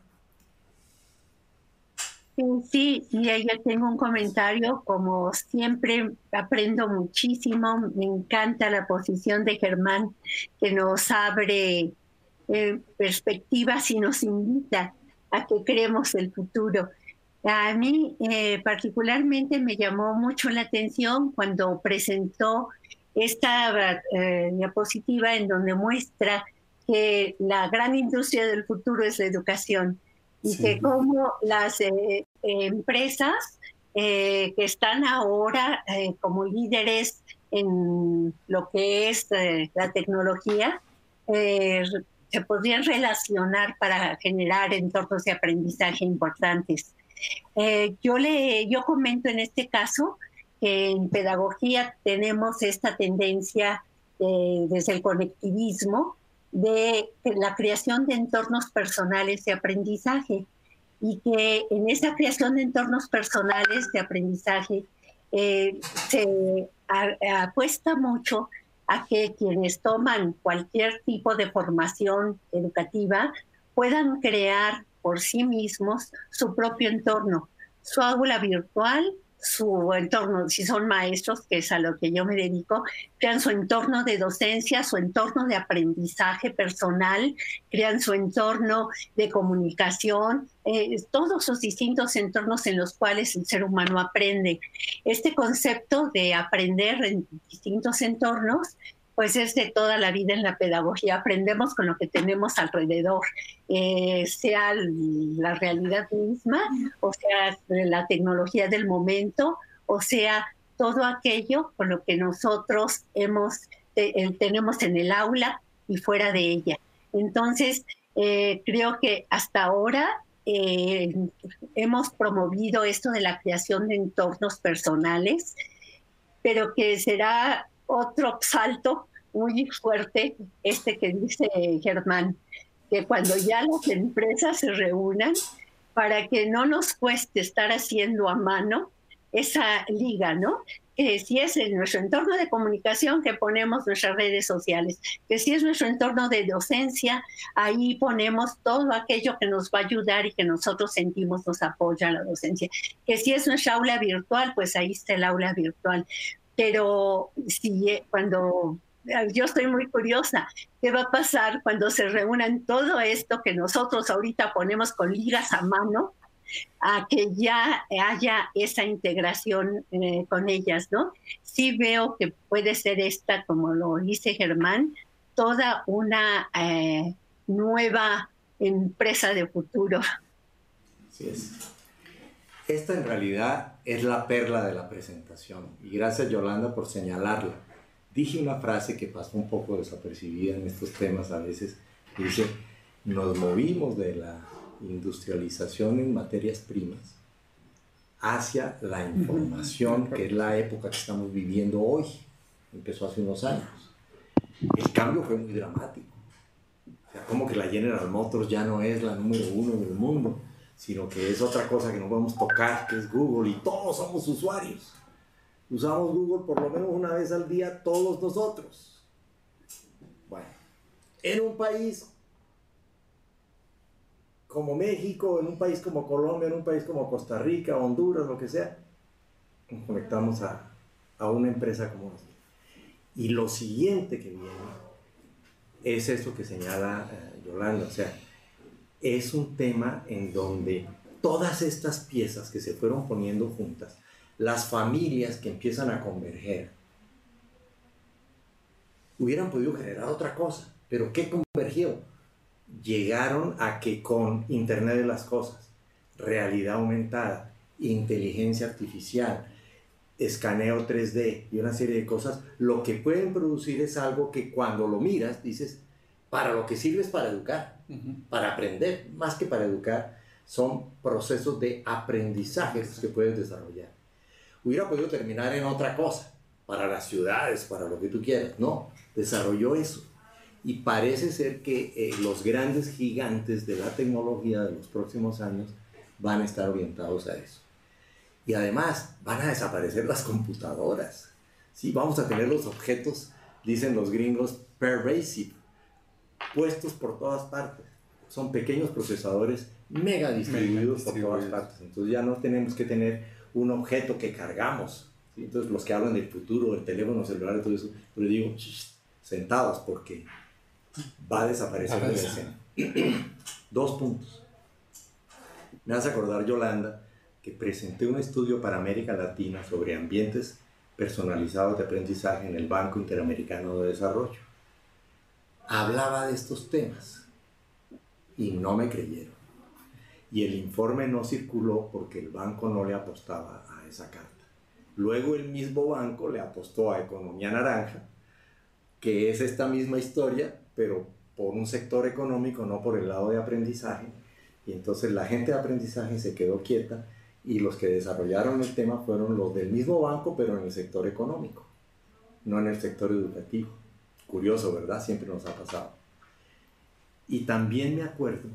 Speaker 5: Sí, y yo tengo un comentario. Como siempre, aprendo muchísimo. Me encanta la posición de Germán, que nos abre eh, perspectivas y nos invita a que creemos el futuro. A mí eh, particularmente me llamó mucho la atención cuando presentó esta eh, diapositiva en donde muestra que la gran industria del futuro es la educación y sí. que como las eh, empresas eh, que están ahora eh, como líderes en lo que es eh, la tecnología eh, se podrían relacionar para generar entornos de aprendizaje importantes. Eh, yo, le, yo comento en este caso que en pedagogía tenemos esta tendencia eh, desde el conectivismo de la creación de entornos personales de aprendizaje y que en esa creación de entornos personales de aprendizaje eh, se a, apuesta mucho a que quienes toman cualquier tipo de formación educativa puedan crear por sí mismos su propio entorno, su aula virtual, su entorno, si son maestros, que es a lo que yo me dedico, crean su entorno de docencia, su entorno de aprendizaje personal, crean su entorno de comunicación, eh, todos sus distintos entornos en los cuales el ser humano aprende. Este concepto de aprender en distintos entornos pues es de toda la vida en la pedagogía. Aprendemos con lo que tenemos alrededor, eh, sea la realidad misma, o sea la tecnología del momento, o sea todo aquello con lo que nosotros hemos, eh, tenemos en el aula y fuera de ella. Entonces, eh, creo que hasta ahora eh, hemos promovido esto de la creación de entornos personales, pero que será otro salto muy fuerte, este que dice Germán, que cuando ya las empresas se reúnan, para que no nos cueste estar haciendo a mano esa liga, ¿no? Que si es en nuestro entorno de comunicación, que ponemos nuestras redes sociales, que si es nuestro entorno de docencia, ahí ponemos todo aquello que nos va a ayudar y que nosotros sentimos nos apoya la docencia, que si es nuestra aula virtual, pues ahí está el aula virtual. Pero si cuando yo estoy muy curiosa, ¿qué va a pasar cuando se reúnan todo esto que nosotros ahorita ponemos con ligas a mano, a que ya haya esa integración eh, con ellas, ¿no? Sí veo que puede ser esta, como lo dice Germán, toda una eh, nueva empresa de futuro.
Speaker 3: Así es. Esta en realidad es la perla de la presentación y gracias Yolanda por señalarla. Dije una frase que pasó un poco desapercibida en estos temas a veces, dice, nos movimos de la industrialización en materias primas hacia la información, que es la época que estamos viviendo hoy, empezó hace unos años. El cambio fue muy dramático, o sea, como que la General Motors ya no es la número uno del mundo, sino que es otra cosa que no podemos tocar, que es Google, y todos somos usuarios. Usamos Google por lo menos una vez al día todos nosotros. Bueno, en un país como México, en un país como Colombia, en un país como Costa Rica, Honduras, lo que sea, nos conectamos a, a una empresa como esta. Y lo siguiente que viene es esto que señala uh, Yolanda, o sea, es un tema en donde todas estas piezas que se fueron poniendo juntas, las familias que empiezan a converger, hubieran podido generar otra cosa, pero ¿qué convergió? Llegaron a que con Internet de las Cosas, realidad aumentada, inteligencia artificial, escaneo tres D y una serie de cosas, lo que pueden producir es algo que cuando lo miras dices, para lo que sirve es para educar, uh-huh. para aprender, más que para educar, son procesos de aprendizaje que puedes desarrollar. Hubiera podido terminar en otra cosa, para las ciudades, para lo que tú quieras, no, desarrolló eso. Y parece ser que eh, los grandes gigantes de la tecnología de los próximos años van a estar orientados a eso. Y además van a desaparecer las computadoras. ¿Sí? Vamos a tener los objetos, dicen los gringos, pervasive, puestos por todas partes. Son pequeños procesadores mega distribuidos por todas partes. Entonces ya no tenemos que tener un objeto que cargamos. ¿Sí? Entonces los que hablan del futuro, del teléfono celular y todo eso, yo les digo, sentados, porque va a desaparecer de la escena. Dos puntos. Me hace acordar, Yolanda, que presenté un estudio para América Latina sobre ambientes personalizados de aprendizaje en el Banco Interamericano de Desarrollo. Hablaba de estos temas y no me creyeron. Y el informe no circuló porque el banco no le apostaba a esa carta. Luego el mismo banco le apostó a Economía Naranja, que es esta misma historia, pero por un sector económico, no por el lado de aprendizaje. Y entonces la gente de aprendizaje se quedó quieta y los que desarrollaron el tema fueron los del mismo banco, pero en el sector económico, no en el sector educativo. Curioso, ¿verdad? Siempre nos ha pasado. Y también me acuerdo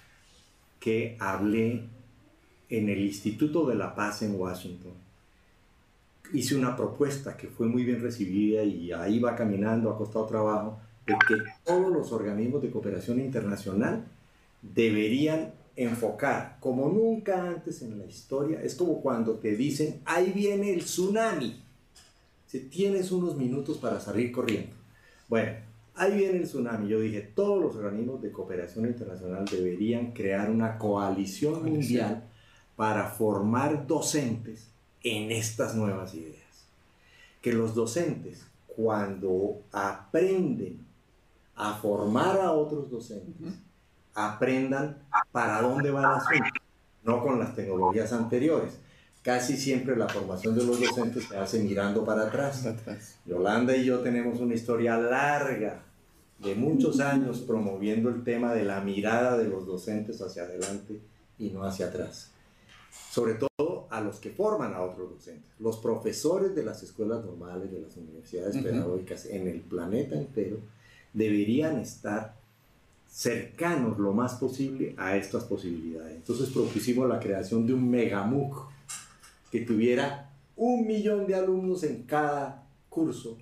Speaker 3: que hablé en el Instituto de la Paz en Washington. Hice una propuesta que fue muy bien recibida y ahí va caminando, ha costado trabajo, de que todos los organismos de cooperación internacional deberían enfocar, como nunca antes en la historia, es como cuando te dicen, ahí viene el tsunami, si tienes unos minutos para salir corriendo. Bueno, ahí viene el tsunami. Yo dije, todos los organismos de cooperación internacional deberían crear una coalición mundial para formar docentes en estas nuevas ideas. Que los docentes, cuando aprenden a formar a otros docentes, uh-huh. aprendan para dónde va el asunto, no con las tecnologías anteriores. Casi siempre la formación de los docentes se hace mirando para atrás. atrás. Yolanda y yo tenemos una historia larga de muchos años promoviendo el tema de la mirada de los docentes hacia adelante y no hacia atrás. Sobre todo a los que forman a otros docentes. Los profesores de las escuelas normales, de las universidades uh-huh. pedagógicas en el planeta entero, deberían estar cercanos lo más posible a estas posibilidades. Entonces propusimos la creación de un megamooc que tuviera un millón de alumnos en cada curso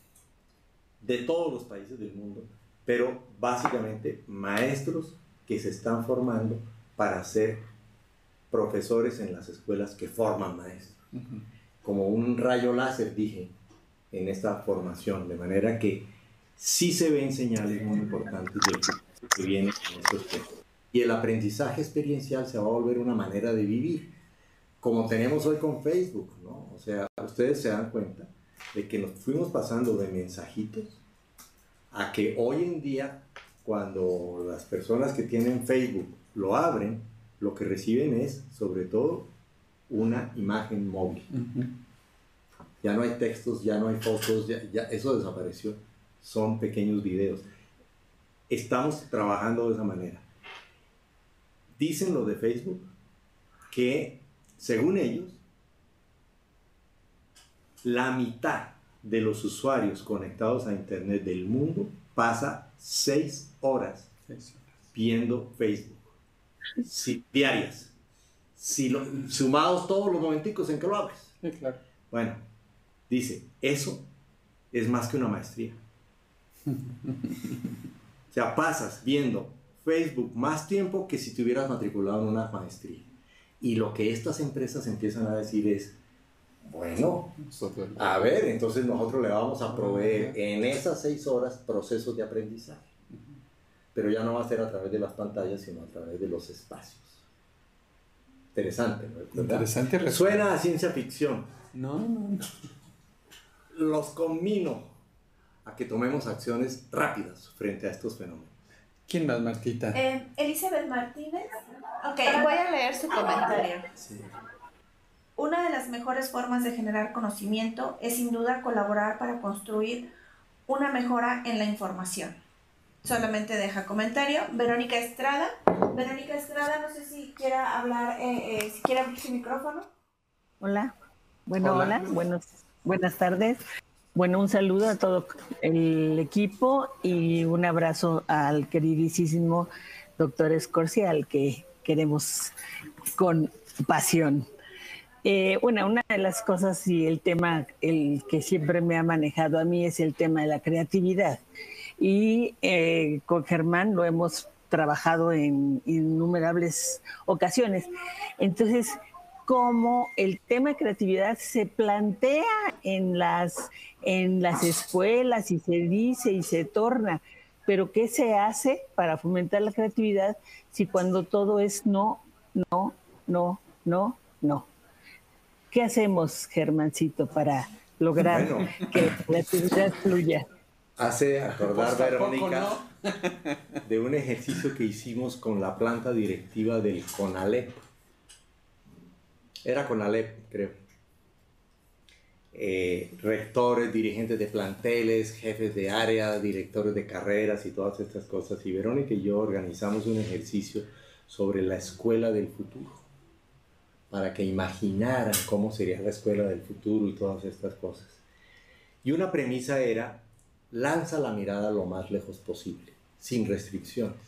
Speaker 3: de todos los países del mundo, pero básicamente maestros que se están formando para ser profesores en las escuelas que forman maestros. Uh-huh. Como un rayo láser, dije, en esta formación, de manera que sí se ven señales muy importantes de que vienen en estos temas. Y el aprendizaje experiencial se va a volver una manera de vivir, como tenemos hoy con Facebook, ¿no? O sea, ustedes se dan cuenta de que nos fuimos pasando de mensajitos a que hoy en día, cuando las personas que tienen Facebook lo abren, lo que reciben es, sobre todo, una imagen móvil. Uh-huh. Ya no hay textos, ya no hay fotos, ya, ya eso desapareció. Son pequeños videos. Estamos trabajando de esa manera. Dicen los de Facebook que, según ellos, la mitad de los usuarios conectados a Internet del mundo pasa seis horas viendo Facebook. Si, diarias. Si lo, sumados todos los momenticos en que lo abres.
Speaker 1: Sí, claro.
Speaker 3: Bueno, dice, eso es más que una maestría. O sea, pasas viendo Facebook más tiempo que si te hubieras matriculado en una maestría. Y lo que estas empresas empiezan a decir es, bueno, a ver, entonces nosotros le vamos a proveer en esas seis horas procesos de aprendizaje. Pero ya no va a ser a través de las pantallas, sino a través de los espacios. Interesante, ¿no?
Speaker 1: Interesante.
Speaker 3: Suena a ciencia ficción.
Speaker 1: No, no, no.
Speaker 3: Los conmino a que tomemos acciones rápidas frente a estos fenómenos.
Speaker 1: ¿Quién más, Martita?
Speaker 4: Eh, Elizabeth Martínez. Ok, voy a leer su comentario.
Speaker 3: Sí.
Speaker 4: Una de las mejores formas de generar conocimiento es sin duda colaborar para construir una mejora en la información. Solamente deja comentario. Verónica Estrada. Verónica Estrada, no sé si quiera hablar, eh, eh, si quiere abrir su micrófono.
Speaker 6: Hola. Bueno,
Speaker 1: Hola.
Speaker 6: hola. Buenos, buenas tardes. Bueno, un saludo a todo el equipo y un abrazo al queridísimo doctor Escorcia, al que queremos con pasión. Eh, bueno, una de las cosas y el tema el que siempre me ha manejado a mí es el tema de la creatividad. Y eh, con Germán lo hemos trabajado en innumerables ocasiones. Entonces, cómo el tema de creatividad se plantea en las, en las escuelas y se dice y se torna, pero ¿qué se hace para fomentar la creatividad si cuando todo es no, no, no, no, no? ¿Qué hacemos, Germancito, para lograr
Speaker 3: Bueno.
Speaker 6: que la creatividad fluya?
Speaker 3: Hace acordar,
Speaker 1: Pues tampoco,
Speaker 3: Verónica,
Speaker 1: ¿no?
Speaker 3: de un ejercicio que hicimos con la planta directiva del CONALEP. Era CONALEP, creo. Eh, rectores, dirigentes de planteles, jefes de área, directores de carreras y todas estas cosas. Y Verónica y yo organizamos un ejercicio sobre la escuela del futuro, para que imaginaran cómo sería la escuela del futuro y todas estas cosas. Y una premisa era, lanza la mirada lo más lejos posible, sin restricciones.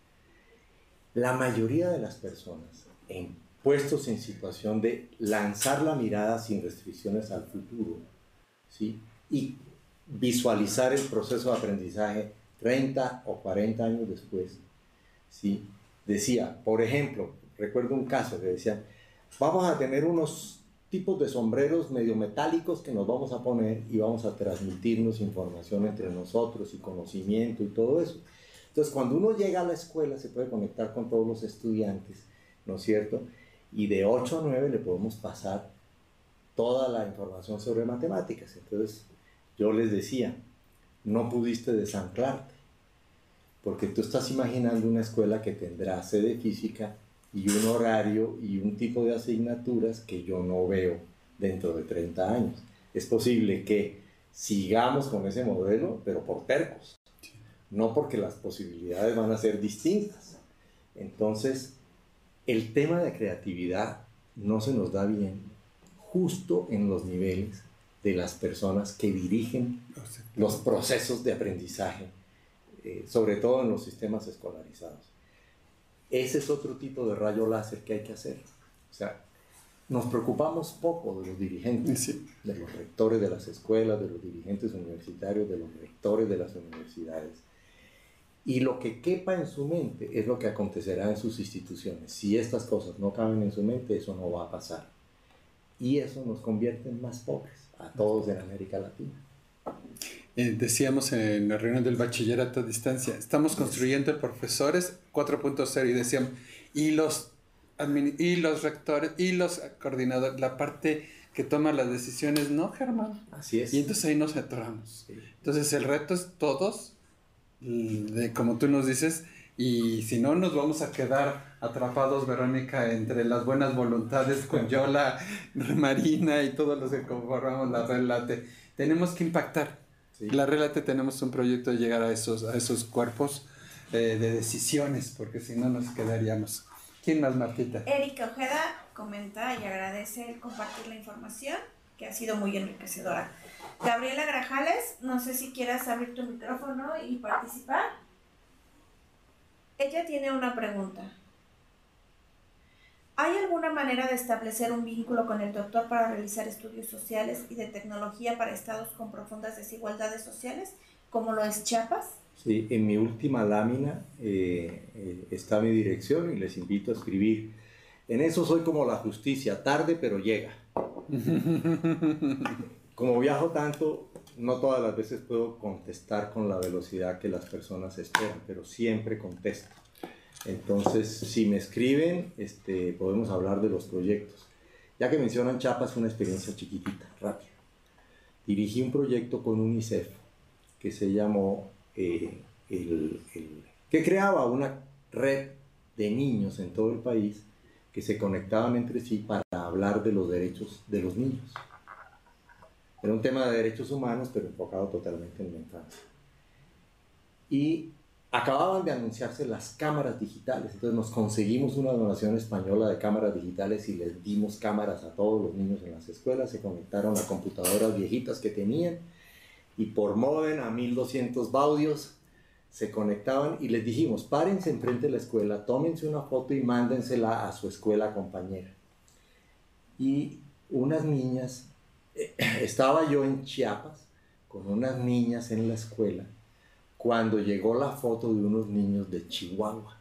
Speaker 3: La mayoría de las personas en puestos en situación de lanzar la mirada sin restricciones al futuro, ¿sí? Y visualizar el proceso de aprendizaje treinta o cuarenta años después, ¿sí? Decía, por ejemplo, recuerdo un caso que decían, vamos a tener unos tipos de sombreros medio metálicos que nos vamos a poner y vamos a transmitirnos información entre nosotros y conocimiento y todo eso. Entonces, cuando uno llega a la escuela se puede conectar con todos los estudiantes, ¿no es cierto? Y de ocho a nueve le podemos pasar toda la información sobre matemáticas. Entonces, yo les decía, no pudiste desanclarte, porque tú estás imaginando una escuela que tendrá sede física y un horario y un tipo de asignaturas que yo no veo dentro de treinta años. Es posible que sigamos con ese modelo, pero por tercos, no porque las posibilidades van a ser distintas. Entonces, el tema de creatividad no se nos da bien justo en los niveles de las personas que dirigen los procesos de aprendizaje, eh, sobre todo en los sistemas escolarizados. Ese es otro tipo de rayo láser que hay que hacer. O sea, nos preocupamos poco de los dirigentes,
Speaker 1: Sí.
Speaker 3: de los rectores de las escuelas, de los dirigentes universitarios, de los rectores de las universidades. Y lo que quepa en su mente es lo que acontecerá en sus instituciones. Si estas cosas no caben en su mente, eso no va a pasar. Y eso nos convierte en más pobres, a todos en América Latina.
Speaker 1: Eh, decíamos en la reunión del bachillerato a distancia, estamos construyendo profesores cuatro punto cero y decíamos, y los, admin, y los rectores, y los coordinadores, la parte que toma las decisiones, no, Germán.
Speaker 3: Así es.
Speaker 1: Y entonces ahí nos atoramos.
Speaker 3: Sí.
Speaker 1: Entonces el reto es todos, de, como tú nos dices, y si no nos vamos a quedar atrapados, Verónica, entre las buenas voluntades con Yola, Marina y todos los que conformamos la Red Late. Tenemos que impactar. Sí. La Red Late tenemos un proyecto de llegar a esos, a esos cuerpos eh, de decisiones, porque si no nos quedaríamos. ¿Quién más, Martita?
Speaker 4: Erika Ojeda comenta y agradece el compartir la información, que ha sido muy enriquecedora. Gabriela Grajales, no sé si quieras abrir tu micrófono y participar. Ella tiene una pregunta. ¿Hay alguna manera de establecer un vínculo con el doctor para realizar estudios sociales y de tecnología para estados con profundas desigualdades sociales, como lo es Chiapas?
Speaker 3: Sí, en mi última lámina eh, eh, está mi dirección y les invito a escribir. En eso soy como la justicia, tarde pero llega. Como viajo tanto, no todas las veces puedo contestar con la velocidad que las personas esperan, pero siempre contesto. Entonces, si me escriben, este, podemos hablar de los proyectos. Ya que mencionan Chiapas, una experiencia chiquitita, rápida. Dirigí un proyecto con UNICEF que se llamó, eh, el, el, que creaba una red de niños en todo el país que se conectaban entre sí para hablar de los derechos de los niños. Era un tema de derechos humanos, pero enfocado totalmente en la infancia. Y acababan de anunciarse las cámaras digitales, entonces nos conseguimos una donación española de cámaras digitales y les dimos cámaras a todos los niños en las escuelas, se conectaron a computadoras viejitas que tenían y por módem a mil doscientos baudios se conectaban y les dijimos, párense enfrente de la escuela, tómense una foto y mándensela a su escuela compañera. Y unas niñas, estaba yo en Chiapas con unas niñas en la escuela, cuando llegó la foto de unos niños de Chihuahua.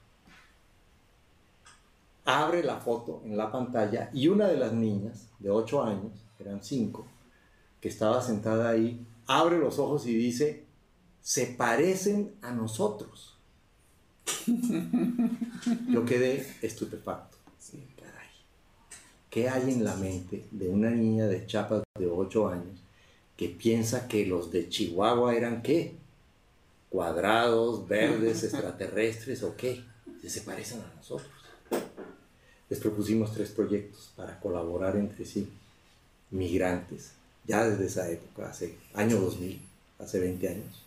Speaker 3: Abre la foto en la pantalla y una de las niñas, de ocho años, eran cinco, que estaba sentada ahí, abre los ojos y dice, se parecen a nosotros. Yo quedé estupefacto. Sí, caray. ¿Qué hay en la mente de una niña de Chiapas de ocho años que piensa que los de Chihuahua eran qué? ¿Cuadrados, verdes, extraterrestres o qué? Se parecen a nosotros. Les propusimos tres proyectos para colaborar entre sí. Migrantes, ya desde esa época, hace año dos mil, hace veinte años.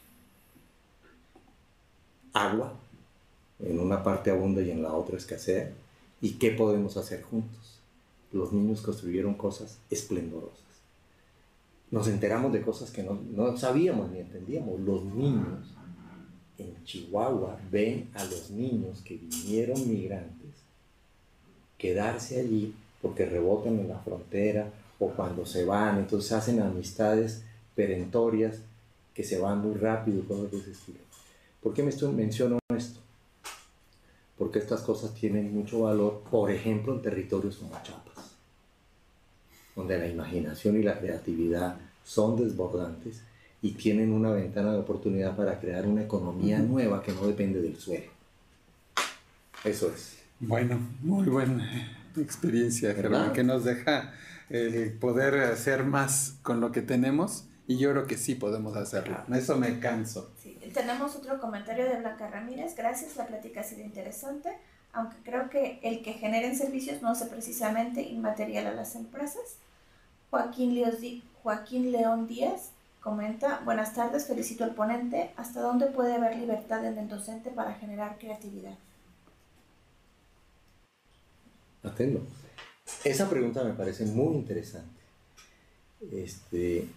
Speaker 3: Agua, en una parte abunda y en la otra escasea. ¿Y qué podemos hacer juntos? Los niños construyeron cosas esplendorosas. Nos enteramos de cosas que no, no sabíamos ni entendíamos. Los niños en Chihuahua ven a los niños que vinieron migrantes quedarse allí porque rebotan en la frontera o cuando se van, entonces hacen amistades perentorias que se van muy rápido y cosas de ese estilo. ¿Por qué me estoy, menciono esto? Porque estas cosas tienen mucho valor, por ejemplo, en territorios como Chiapas, donde la imaginación y la creatividad son desbordantes y tienen una ventana de oportunidad para crear una economía nueva que no depende del suelo. Eso es.
Speaker 1: Bueno, muy buena experiencia, Germán, que nos deja el poder hacer más con lo que tenemos y yo creo que sí podemos hacerlo. Eso me canso.
Speaker 4: Sí, tenemos otro comentario de Blanca Ramírez. Gracias, la plática ha sido interesante, aunque creo que el que generen servicios no hace precisamente inmaterial a las empresas. Joaquín, Leos, Joaquín León Díaz comenta, buenas tardes, felicito al ponente. ¿Hasta dónde puede haber libertad en el docente para generar creatividad?
Speaker 3: Atendo. Esa pregunta me parece muy interesante. Este,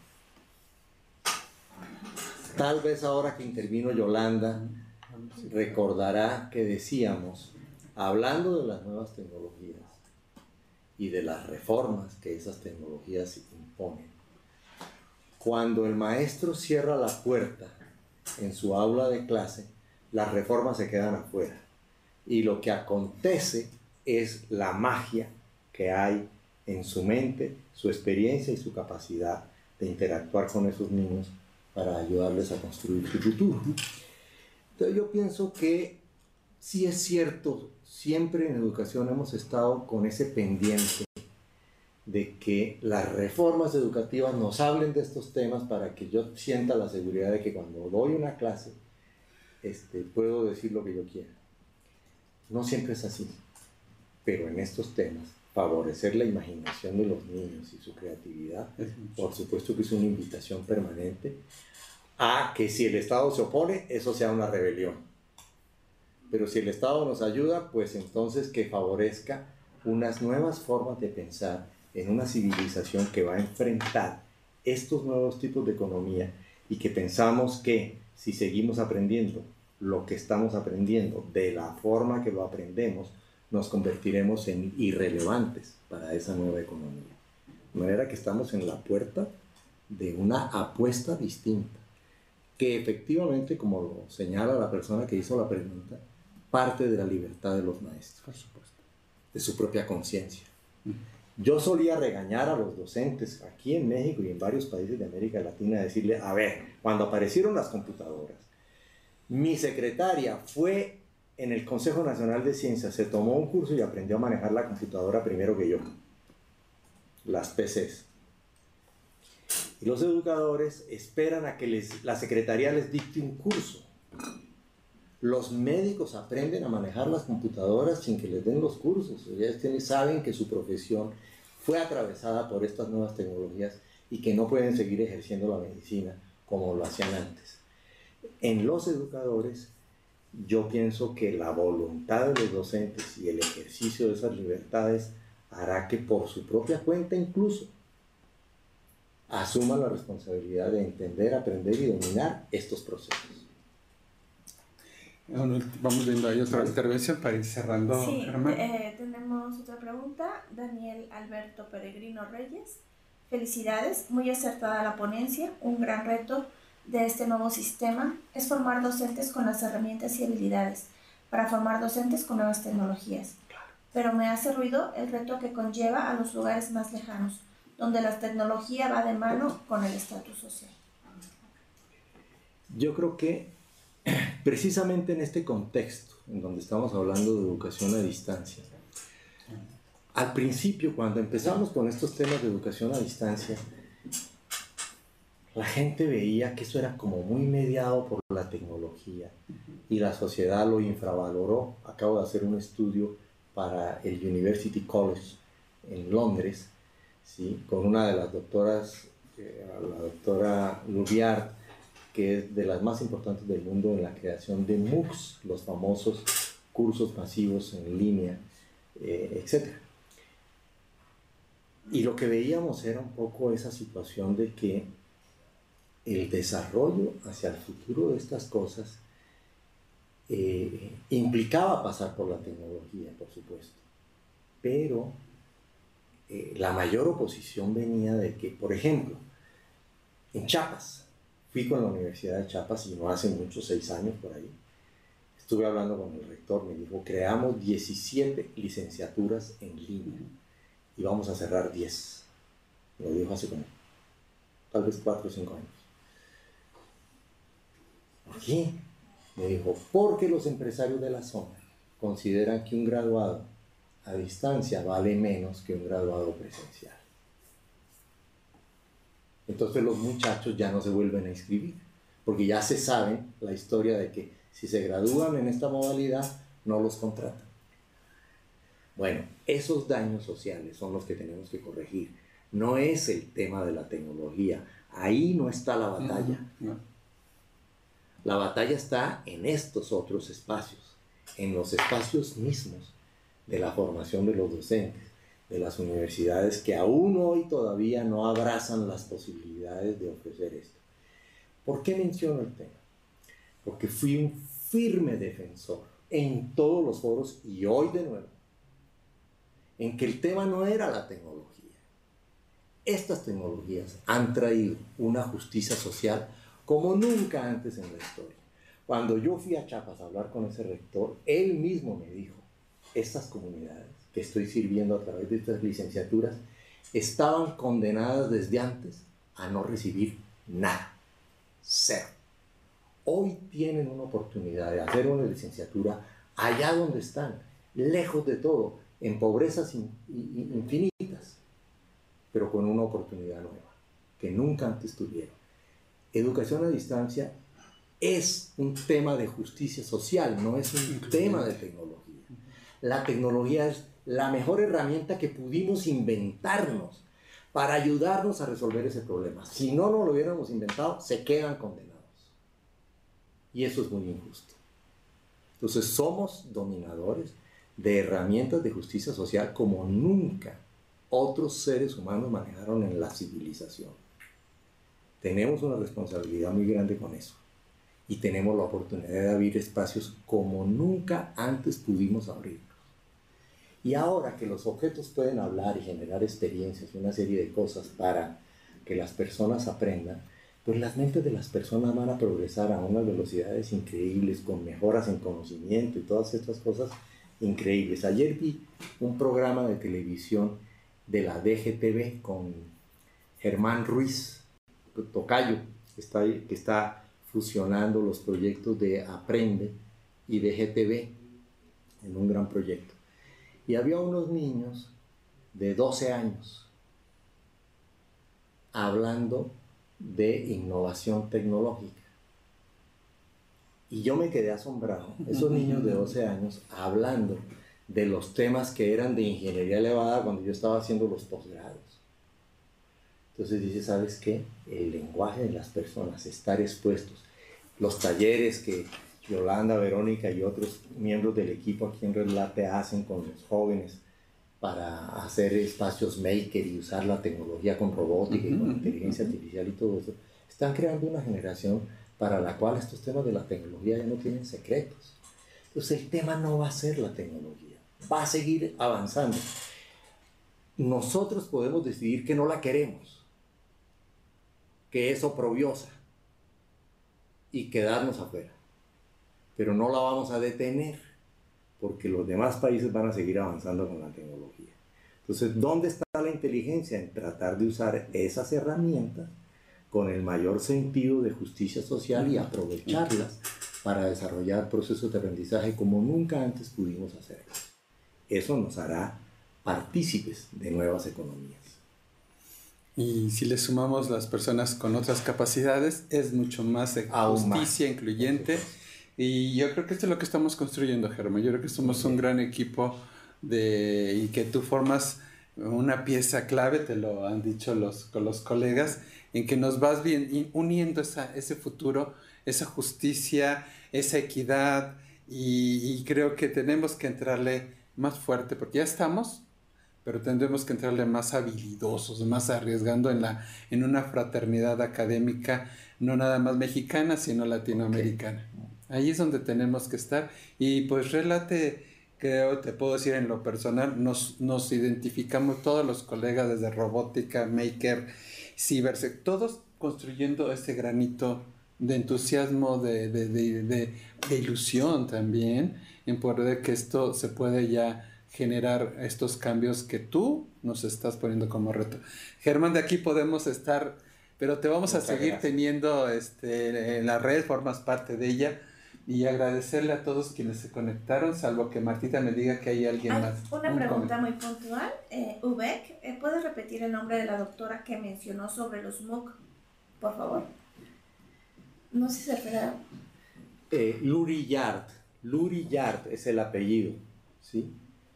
Speaker 3: tal vez ahora que intervino Yolanda, recordará que decíamos, hablando de las nuevas tecnologías y de las reformas que esas tecnologías imponen, cuando el maestro cierra la puerta en su aula de clase, las reformas se quedan afuera. Y lo que acontece es la magia que hay en su mente, su experiencia y su capacidad de interactuar con esos niños para ayudarles a construir su futuro. Entonces yo pienso que sí es cierto, siempre en educación hemos estado con ese pendiente de que las reformas educativas nos hablen de estos temas para que yo sienta la seguridad de que cuando doy una clase este, puedo decir lo que yo quiera. No siempre es así, pero en estos temas, favorecer la imaginación de los niños y su creatividad, por supuesto que es una invitación permanente a que si el Estado se opone, eso sea una rebelión. Pero si el Estado nos ayuda, pues entonces que favorezca unas nuevas formas de pensar en una civilización que va a enfrentar estos nuevos tipos de economía y que pensamos que si seguimos aprendiendo lo que estamos aprendiendo de la forma que lo aprendemos, nos convertiremos en irrelevantes para esa nueva economía. De manera que estamos en la puerta de una apuesta distinta, que efectivamente, como lo señala la persona que hizo la pregunta, parte de la libertad de los maestros, por supuesto, de su propia conciencia. Yo solía regañar a los docentes aquí en México y en varios países de América Latina, decirle, a ver, cuando aparecieron las computadoras, mi secretaria fue en el Consejo Nacional de Ciencias, se tomó un curso y aprendió a manejar la computadora primero que yo, las P Cs. Y los educadores esperan a que les, la secretaría les dicte un curso. Los médicos aprenden a manejar las computadoras sin que les den los cursos. Ellos tienen, saben que su profesión fue atravesada por estas nuevas tecnologías y que no pueden seguir ejerciendo la medicina como lo hacían antes. En los educadores, yo pienso que la voluntad de los docentes y el ejercicio de esas libertades hará que por su propia cuenta incluso asuman la responsabilidad de entender, aprender y dominar estos procesos.
Speaker 1: Vamos viendo ahí otra intervención para ir cerrando.
Speaker 4: Sí,
Speaker 1: Germán.
Speaker 4: Eh, tenemos otra pregunta. Daniel Alberto Peregrino Reyes. Felicidades, muy acertada la ponencia. Un gran reto de este nuevo sistema es formar docentes con las herramientas y habilidades para formar docentes con nuevas tecnologías. Pero me hace ruido el reto que conlleva a los lugares más lejanos, donde la tecnología va de mano con el estatus social.
Speaker 3: Yo creo que precisamente en este contexto, en donde estamos hablando de educación a distancia, al principio, cuando empezamos con estos temas de educación a distancia, la gente veía que eso era como muy mediado por la tecnología y la sociedad lo infravaloró. Acabo de hacer un estudio para el University College en Londres, ¿sí? Con una de las doctoras, eh, la doctora Louviard, que es de las más importantes del mundo en la creación de MOOCs, los famosos cursos masivos en línea, eh, etcétera. Y lo que veíamos era un poco esa situación de que el desarrollo hacia el futuro de estas cosas eh, implicaba pasar por la tecnología, por supuesto, pero eh, la mayor oposición venía de que, por ejemplo, en Chiapas, fui con la Universidad de Chiapas y no hace mucho, seis años por ahí, estuve hablando con el rector, me dijo, creamos diecisiete licenciaturas en línea y vamos a cerrar diez. Lo dijo hace como tal vez cuatro o cinco años. ¿Por qué? Me dijo, porque los empresarios de la zona consideran que un graduado a distancia vale menos que un graduado presencial. Entonces los muchachos ya no se vuelven a inscribir, porque ya se sabe la historia de que si se gradúan en esta modalidad, no los contratan. Bueno, esos daños sociales son los que tenemos que corregir. No es el tema de la tecnología. Ahí no está la batalla.
Speaker 1: No, no.
Speaker 3: La batalla está en estos otros espacios, en los espacios mismos de la formación de los docentes, de las universidades que aún hoy todavía no abrazan las posibilidades de ofrecer esto. ¿Por qué menciono el tema? Porque fui un firme defensor en todos los foros y hoy de nuevo, en que el tema no era la tecnología. Estas tecnologías han traído una justicia social como nunca antes en la historia. Cuando yo fui a Chiapas a hablar con ese rector, él mismo me dijo, estas comunidades que estoy sirviendo a través de estas licenciaturas estaban condenadas desde antes a no recibir nada, cero. Hoy tienen una oportunidad de hacer una licenciatura allá donde están, lejos de todo, en pobrezas in, in, infinitas, pero con una oportunidad nueva, que nunca antes tuvieron. Educación a distancia es un tema de justicia social, no es un tema de tecnología. La tecnología es la mejor herramienta que pudimos inventarnos para ayudarnos a resolver ese problema. Si no nos lo hubiéramos inventado, se quedan condenados. Y eso es muy injusto. Entonces somos dominadores de herramientas de justicia social como nunca otros seres humanos manejaron en la civilización. Tenemos una responsabilidad muy grande con eso. Y tenemos la oportunidad de abrir espacios como nunca antes pudimos abrirlos. Y ahora que los objetos pueden hablar y generar experiencias y una serie de cosas para que las personas aprendan, pues las mentes de las personas van a progresar a unas velocidades increíbles, con mejoras en conocimiento y todas estas cosas increíbles. Ayer vi un programa de televisión de la D G T V con Germán Ruiz, tocayo, que está, que está fusionando los proyectos de Aprende y D G T V en un gran proyecto. Y había unos niños de doce años hablando de innovación tecnológica. Y yo me quedé asombrado, esos niños de doce años hablando de los temas que eran de ingeniería elevada cuando yo estaba haciendo los posgrados. Entonces dice, ¿sabes qué? El lenguaje de las personas, estar expuestos, los talleres que Yolanda, Verónica y otros miembros del equipo aquí en Red Late hacen con los jóvenes para hacer espacios maker y usar la tecnología con robótica y con inteligencia artificial y todo eso, están creando una generación para la cual estos temas de la tecnología ya no tienen secretos. Entonces el tema no va a ser la tecnología, va a seguir avanzando. Nosotros podemos decidir que no la queremos, que es oprobiosa y quedarnos afuera, pero no la vamos a detener, porque los demás países van a seguir avanzando con la tecnología. Entonces, ¿dónde está la inteligencia? En tratar de usar esas herramientas con el mayor sentido de justicia social y aprovecharlas para desarrollar procesos de aprendizaje como nunca antes pudimos hacerlo. Eso nos hará partícipes de nuevas economías.
Speaker 1: Y si le sumamos las personas con otras capacidades, es mucho más de justicia más incluyente. Y yo creo que esto es lo que estamos construyendo, Germán. Yo creo que somos un gran equipo de, y que tú formas una pieza clave, te lo han dicho los, con los colegas, en que nos vas bien, uniendo esa, ese futuro, esa justicia, esa equidad, y, y creo que tenemos que entrarle más fuerte, porque ya estamos, pero tendremos que entrarle más habilidosos, más arriesgando en, la, en una fraternidad académica, no nada más mexicana, sino latinoamericana. Okay. Ahí es donde tenemos que estar. Y pues Red Late, creo, te puedo decir en lo personal, nos, nos identificamos todos los colegas desde robótica, maker, cibersec, todos construyendo ese granito de entusiasmo, de, de, de, de, de ilusión también, en poder que esto se puede ya generar estos cambios que tú nos estás poniendo como reto. Germán, de aquí podemos estar, pero te vamos Muchas a seguir gracias. teniendo este, en la red, formas parte de ella. Y agradecerle a todos quienes se conectaron, salvo que Martita me diga que hay alguien
Speaker 4: hay
Speaker 1: más.
Speaker 4: Una un pregunta muy puntual. Eh, Ubek, eh, ¿puedes repetir el nombre de la doctora que mencionó sobre los MOOC, por favor? No sé si se refiere a...
Speaker 3: Eh, Luri Yard. Luri Yard es el apellido, ¿sí?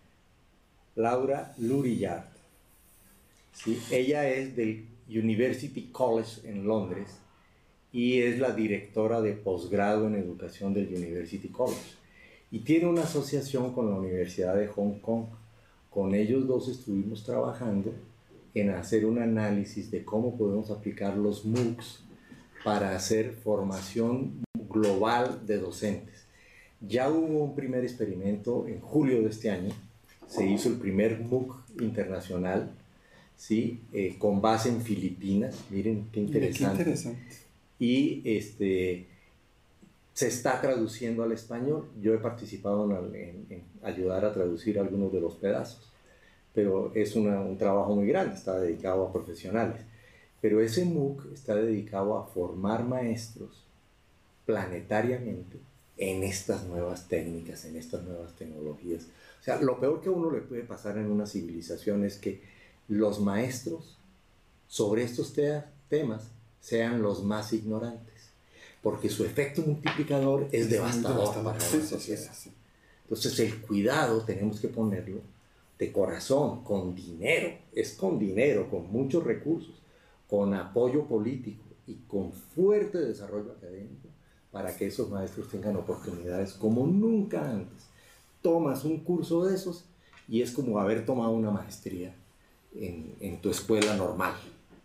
Speaker 3: Laura Luri Yard. ¿Sí? Ella es del University College en Londres y es la directora de posgrado en educación del University College. Y tiene una asociación con la Universidad de Hong Kong. Con ellos dos estuvimos trabajando en hacer un análisis de cómo podemos aplicar los MOOCs para hacer formación global de docentes. Ya hubo un primer experimento en julio de este año. Se hizo el primer MOOC internacional, ¿sí? Eh, con base en Filipinas. Miren qué interesante.
Speaker 1: Qué interesante.
Speaker 3: Y este, se está traduciendo al español. Yo he participado en, en, en ayudar a traducir algunos de los pedazos, pero es una, un trabajo muy grande, está dedicado a profesionales. Pero ese MOOC está dedicado a formar maestros planetariamente en estas nuevas técnicas, en estas nuevas tecnologías. O sea, lo peor que a uno le puede pasar en una civilización es que los maestros sobre estos te temas sean los más ignorantes, porque su efecto multiplicador es devastador para la sociedad. Entonces el cuidado tenemos que ponerlo de corazón, con dinero, es con dinero, con muchos recursos, con apoyo político y con fuerte desarrollo académico para que esos maestros tengan oportunidades como nunca antes. Tomas un curso de esos y es como haber tomado una maestría en, en tu escuela normal.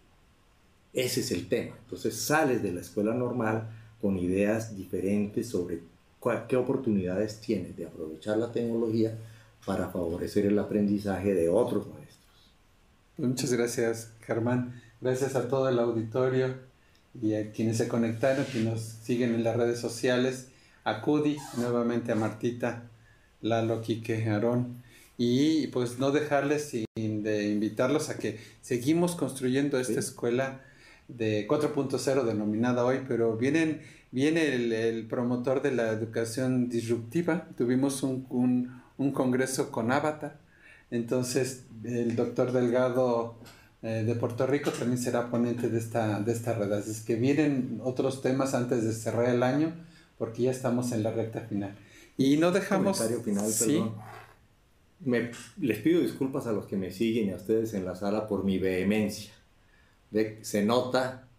Speaker 3: Ese es el tema. Entonces sales de la escuela normal con ideas diferentes sobre cuál, qué oportunidades tienes de aprovechar la tecnología para favorecer el aprendizaje de otros maestros.
Speaker 1: Muchas gracias, Germán. Gracias a todo el auditorio y a quienes se conectaron, quienes nos siguen en las redes sociales, a Cudi, nuevamente a Martita, Lalo, Quique, Aarón, y pues no dejarles sin de invitarlos a que seguimos construyendo esta sí. escuela de cuatro punto cero denominada hoy, pero vienen, viene el, el promotor de la educación disruptiva. Tuvimos un, un, un congreso con Avatar, entonces el doctor Delgado eh, de Puerto Rico también será ponente de esta, de esta red, así es que vienen otros temas antes de cerrar el año, porque ya estamos en la recta final. Y no dejamos...
Speaker 3: Comentario final,
Speaker 1: ¿sí?
Speaker 3: Perdón. Me, les pido disculpas a los que me siguen y a ustedes en la sala por mi vehemencia. De, se nota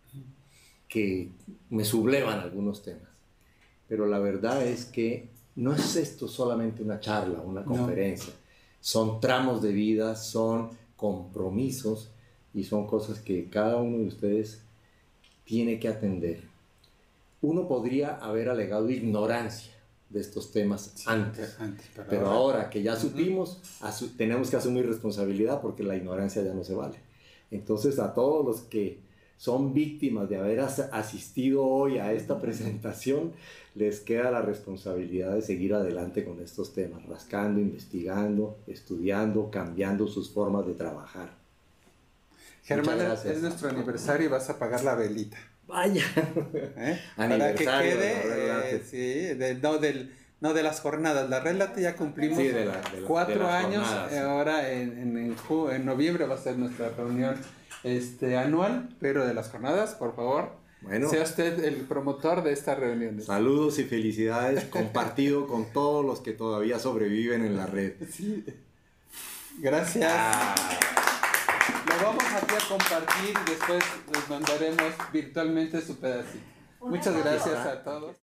Speaker 3: que me sublevan algunos temas, pero la verdad es que no es esto solamente una charla, una conferencia, no. Son tramos de vida, son compromisos y son cosas que cada uno de ustedes tiene que atender. Uno podría haber alegado ignorancia de estos temas sí, antes, antes pero, pero ahora, ahora que ya supimos, asu- tenemos que asumir responsabilidad porque la ignorancia ya no se vale. Entonces, a todos los que son víctimas de haber as- asistido hoy a esta presentación, les queda la responsabilidad de seguir adelante con estos temas, rascando, investigando, estudiando, cambiando sus formas de trabajar.
Speaker 1: Germán, es nuestro aniversario y vas a pagar la velita.
Speaker 3: Vaya,
Speaker 1: ¿Eh? Para que quede, eh, sí, de, no, del, no de las jornadas, la Red Late ya cumplimos sí, de la, de la, cuatro de años, jornadas, ahora sí. en, en, en, ju, en noviembre va a ser nuestra reunión este, anual, pero de las jornadas, por favor, bueno, sea usted el promotor de estas reuniones.
Speaker 3: Saludos y felicidades compartido con todos los que todavía sobreviven en la red.
Speaker 1: Sí. Gracias. Ah. Lo vamos aquí a compartir y después les mandaremos virtualmente su pedacito. Muchas gracias a todos.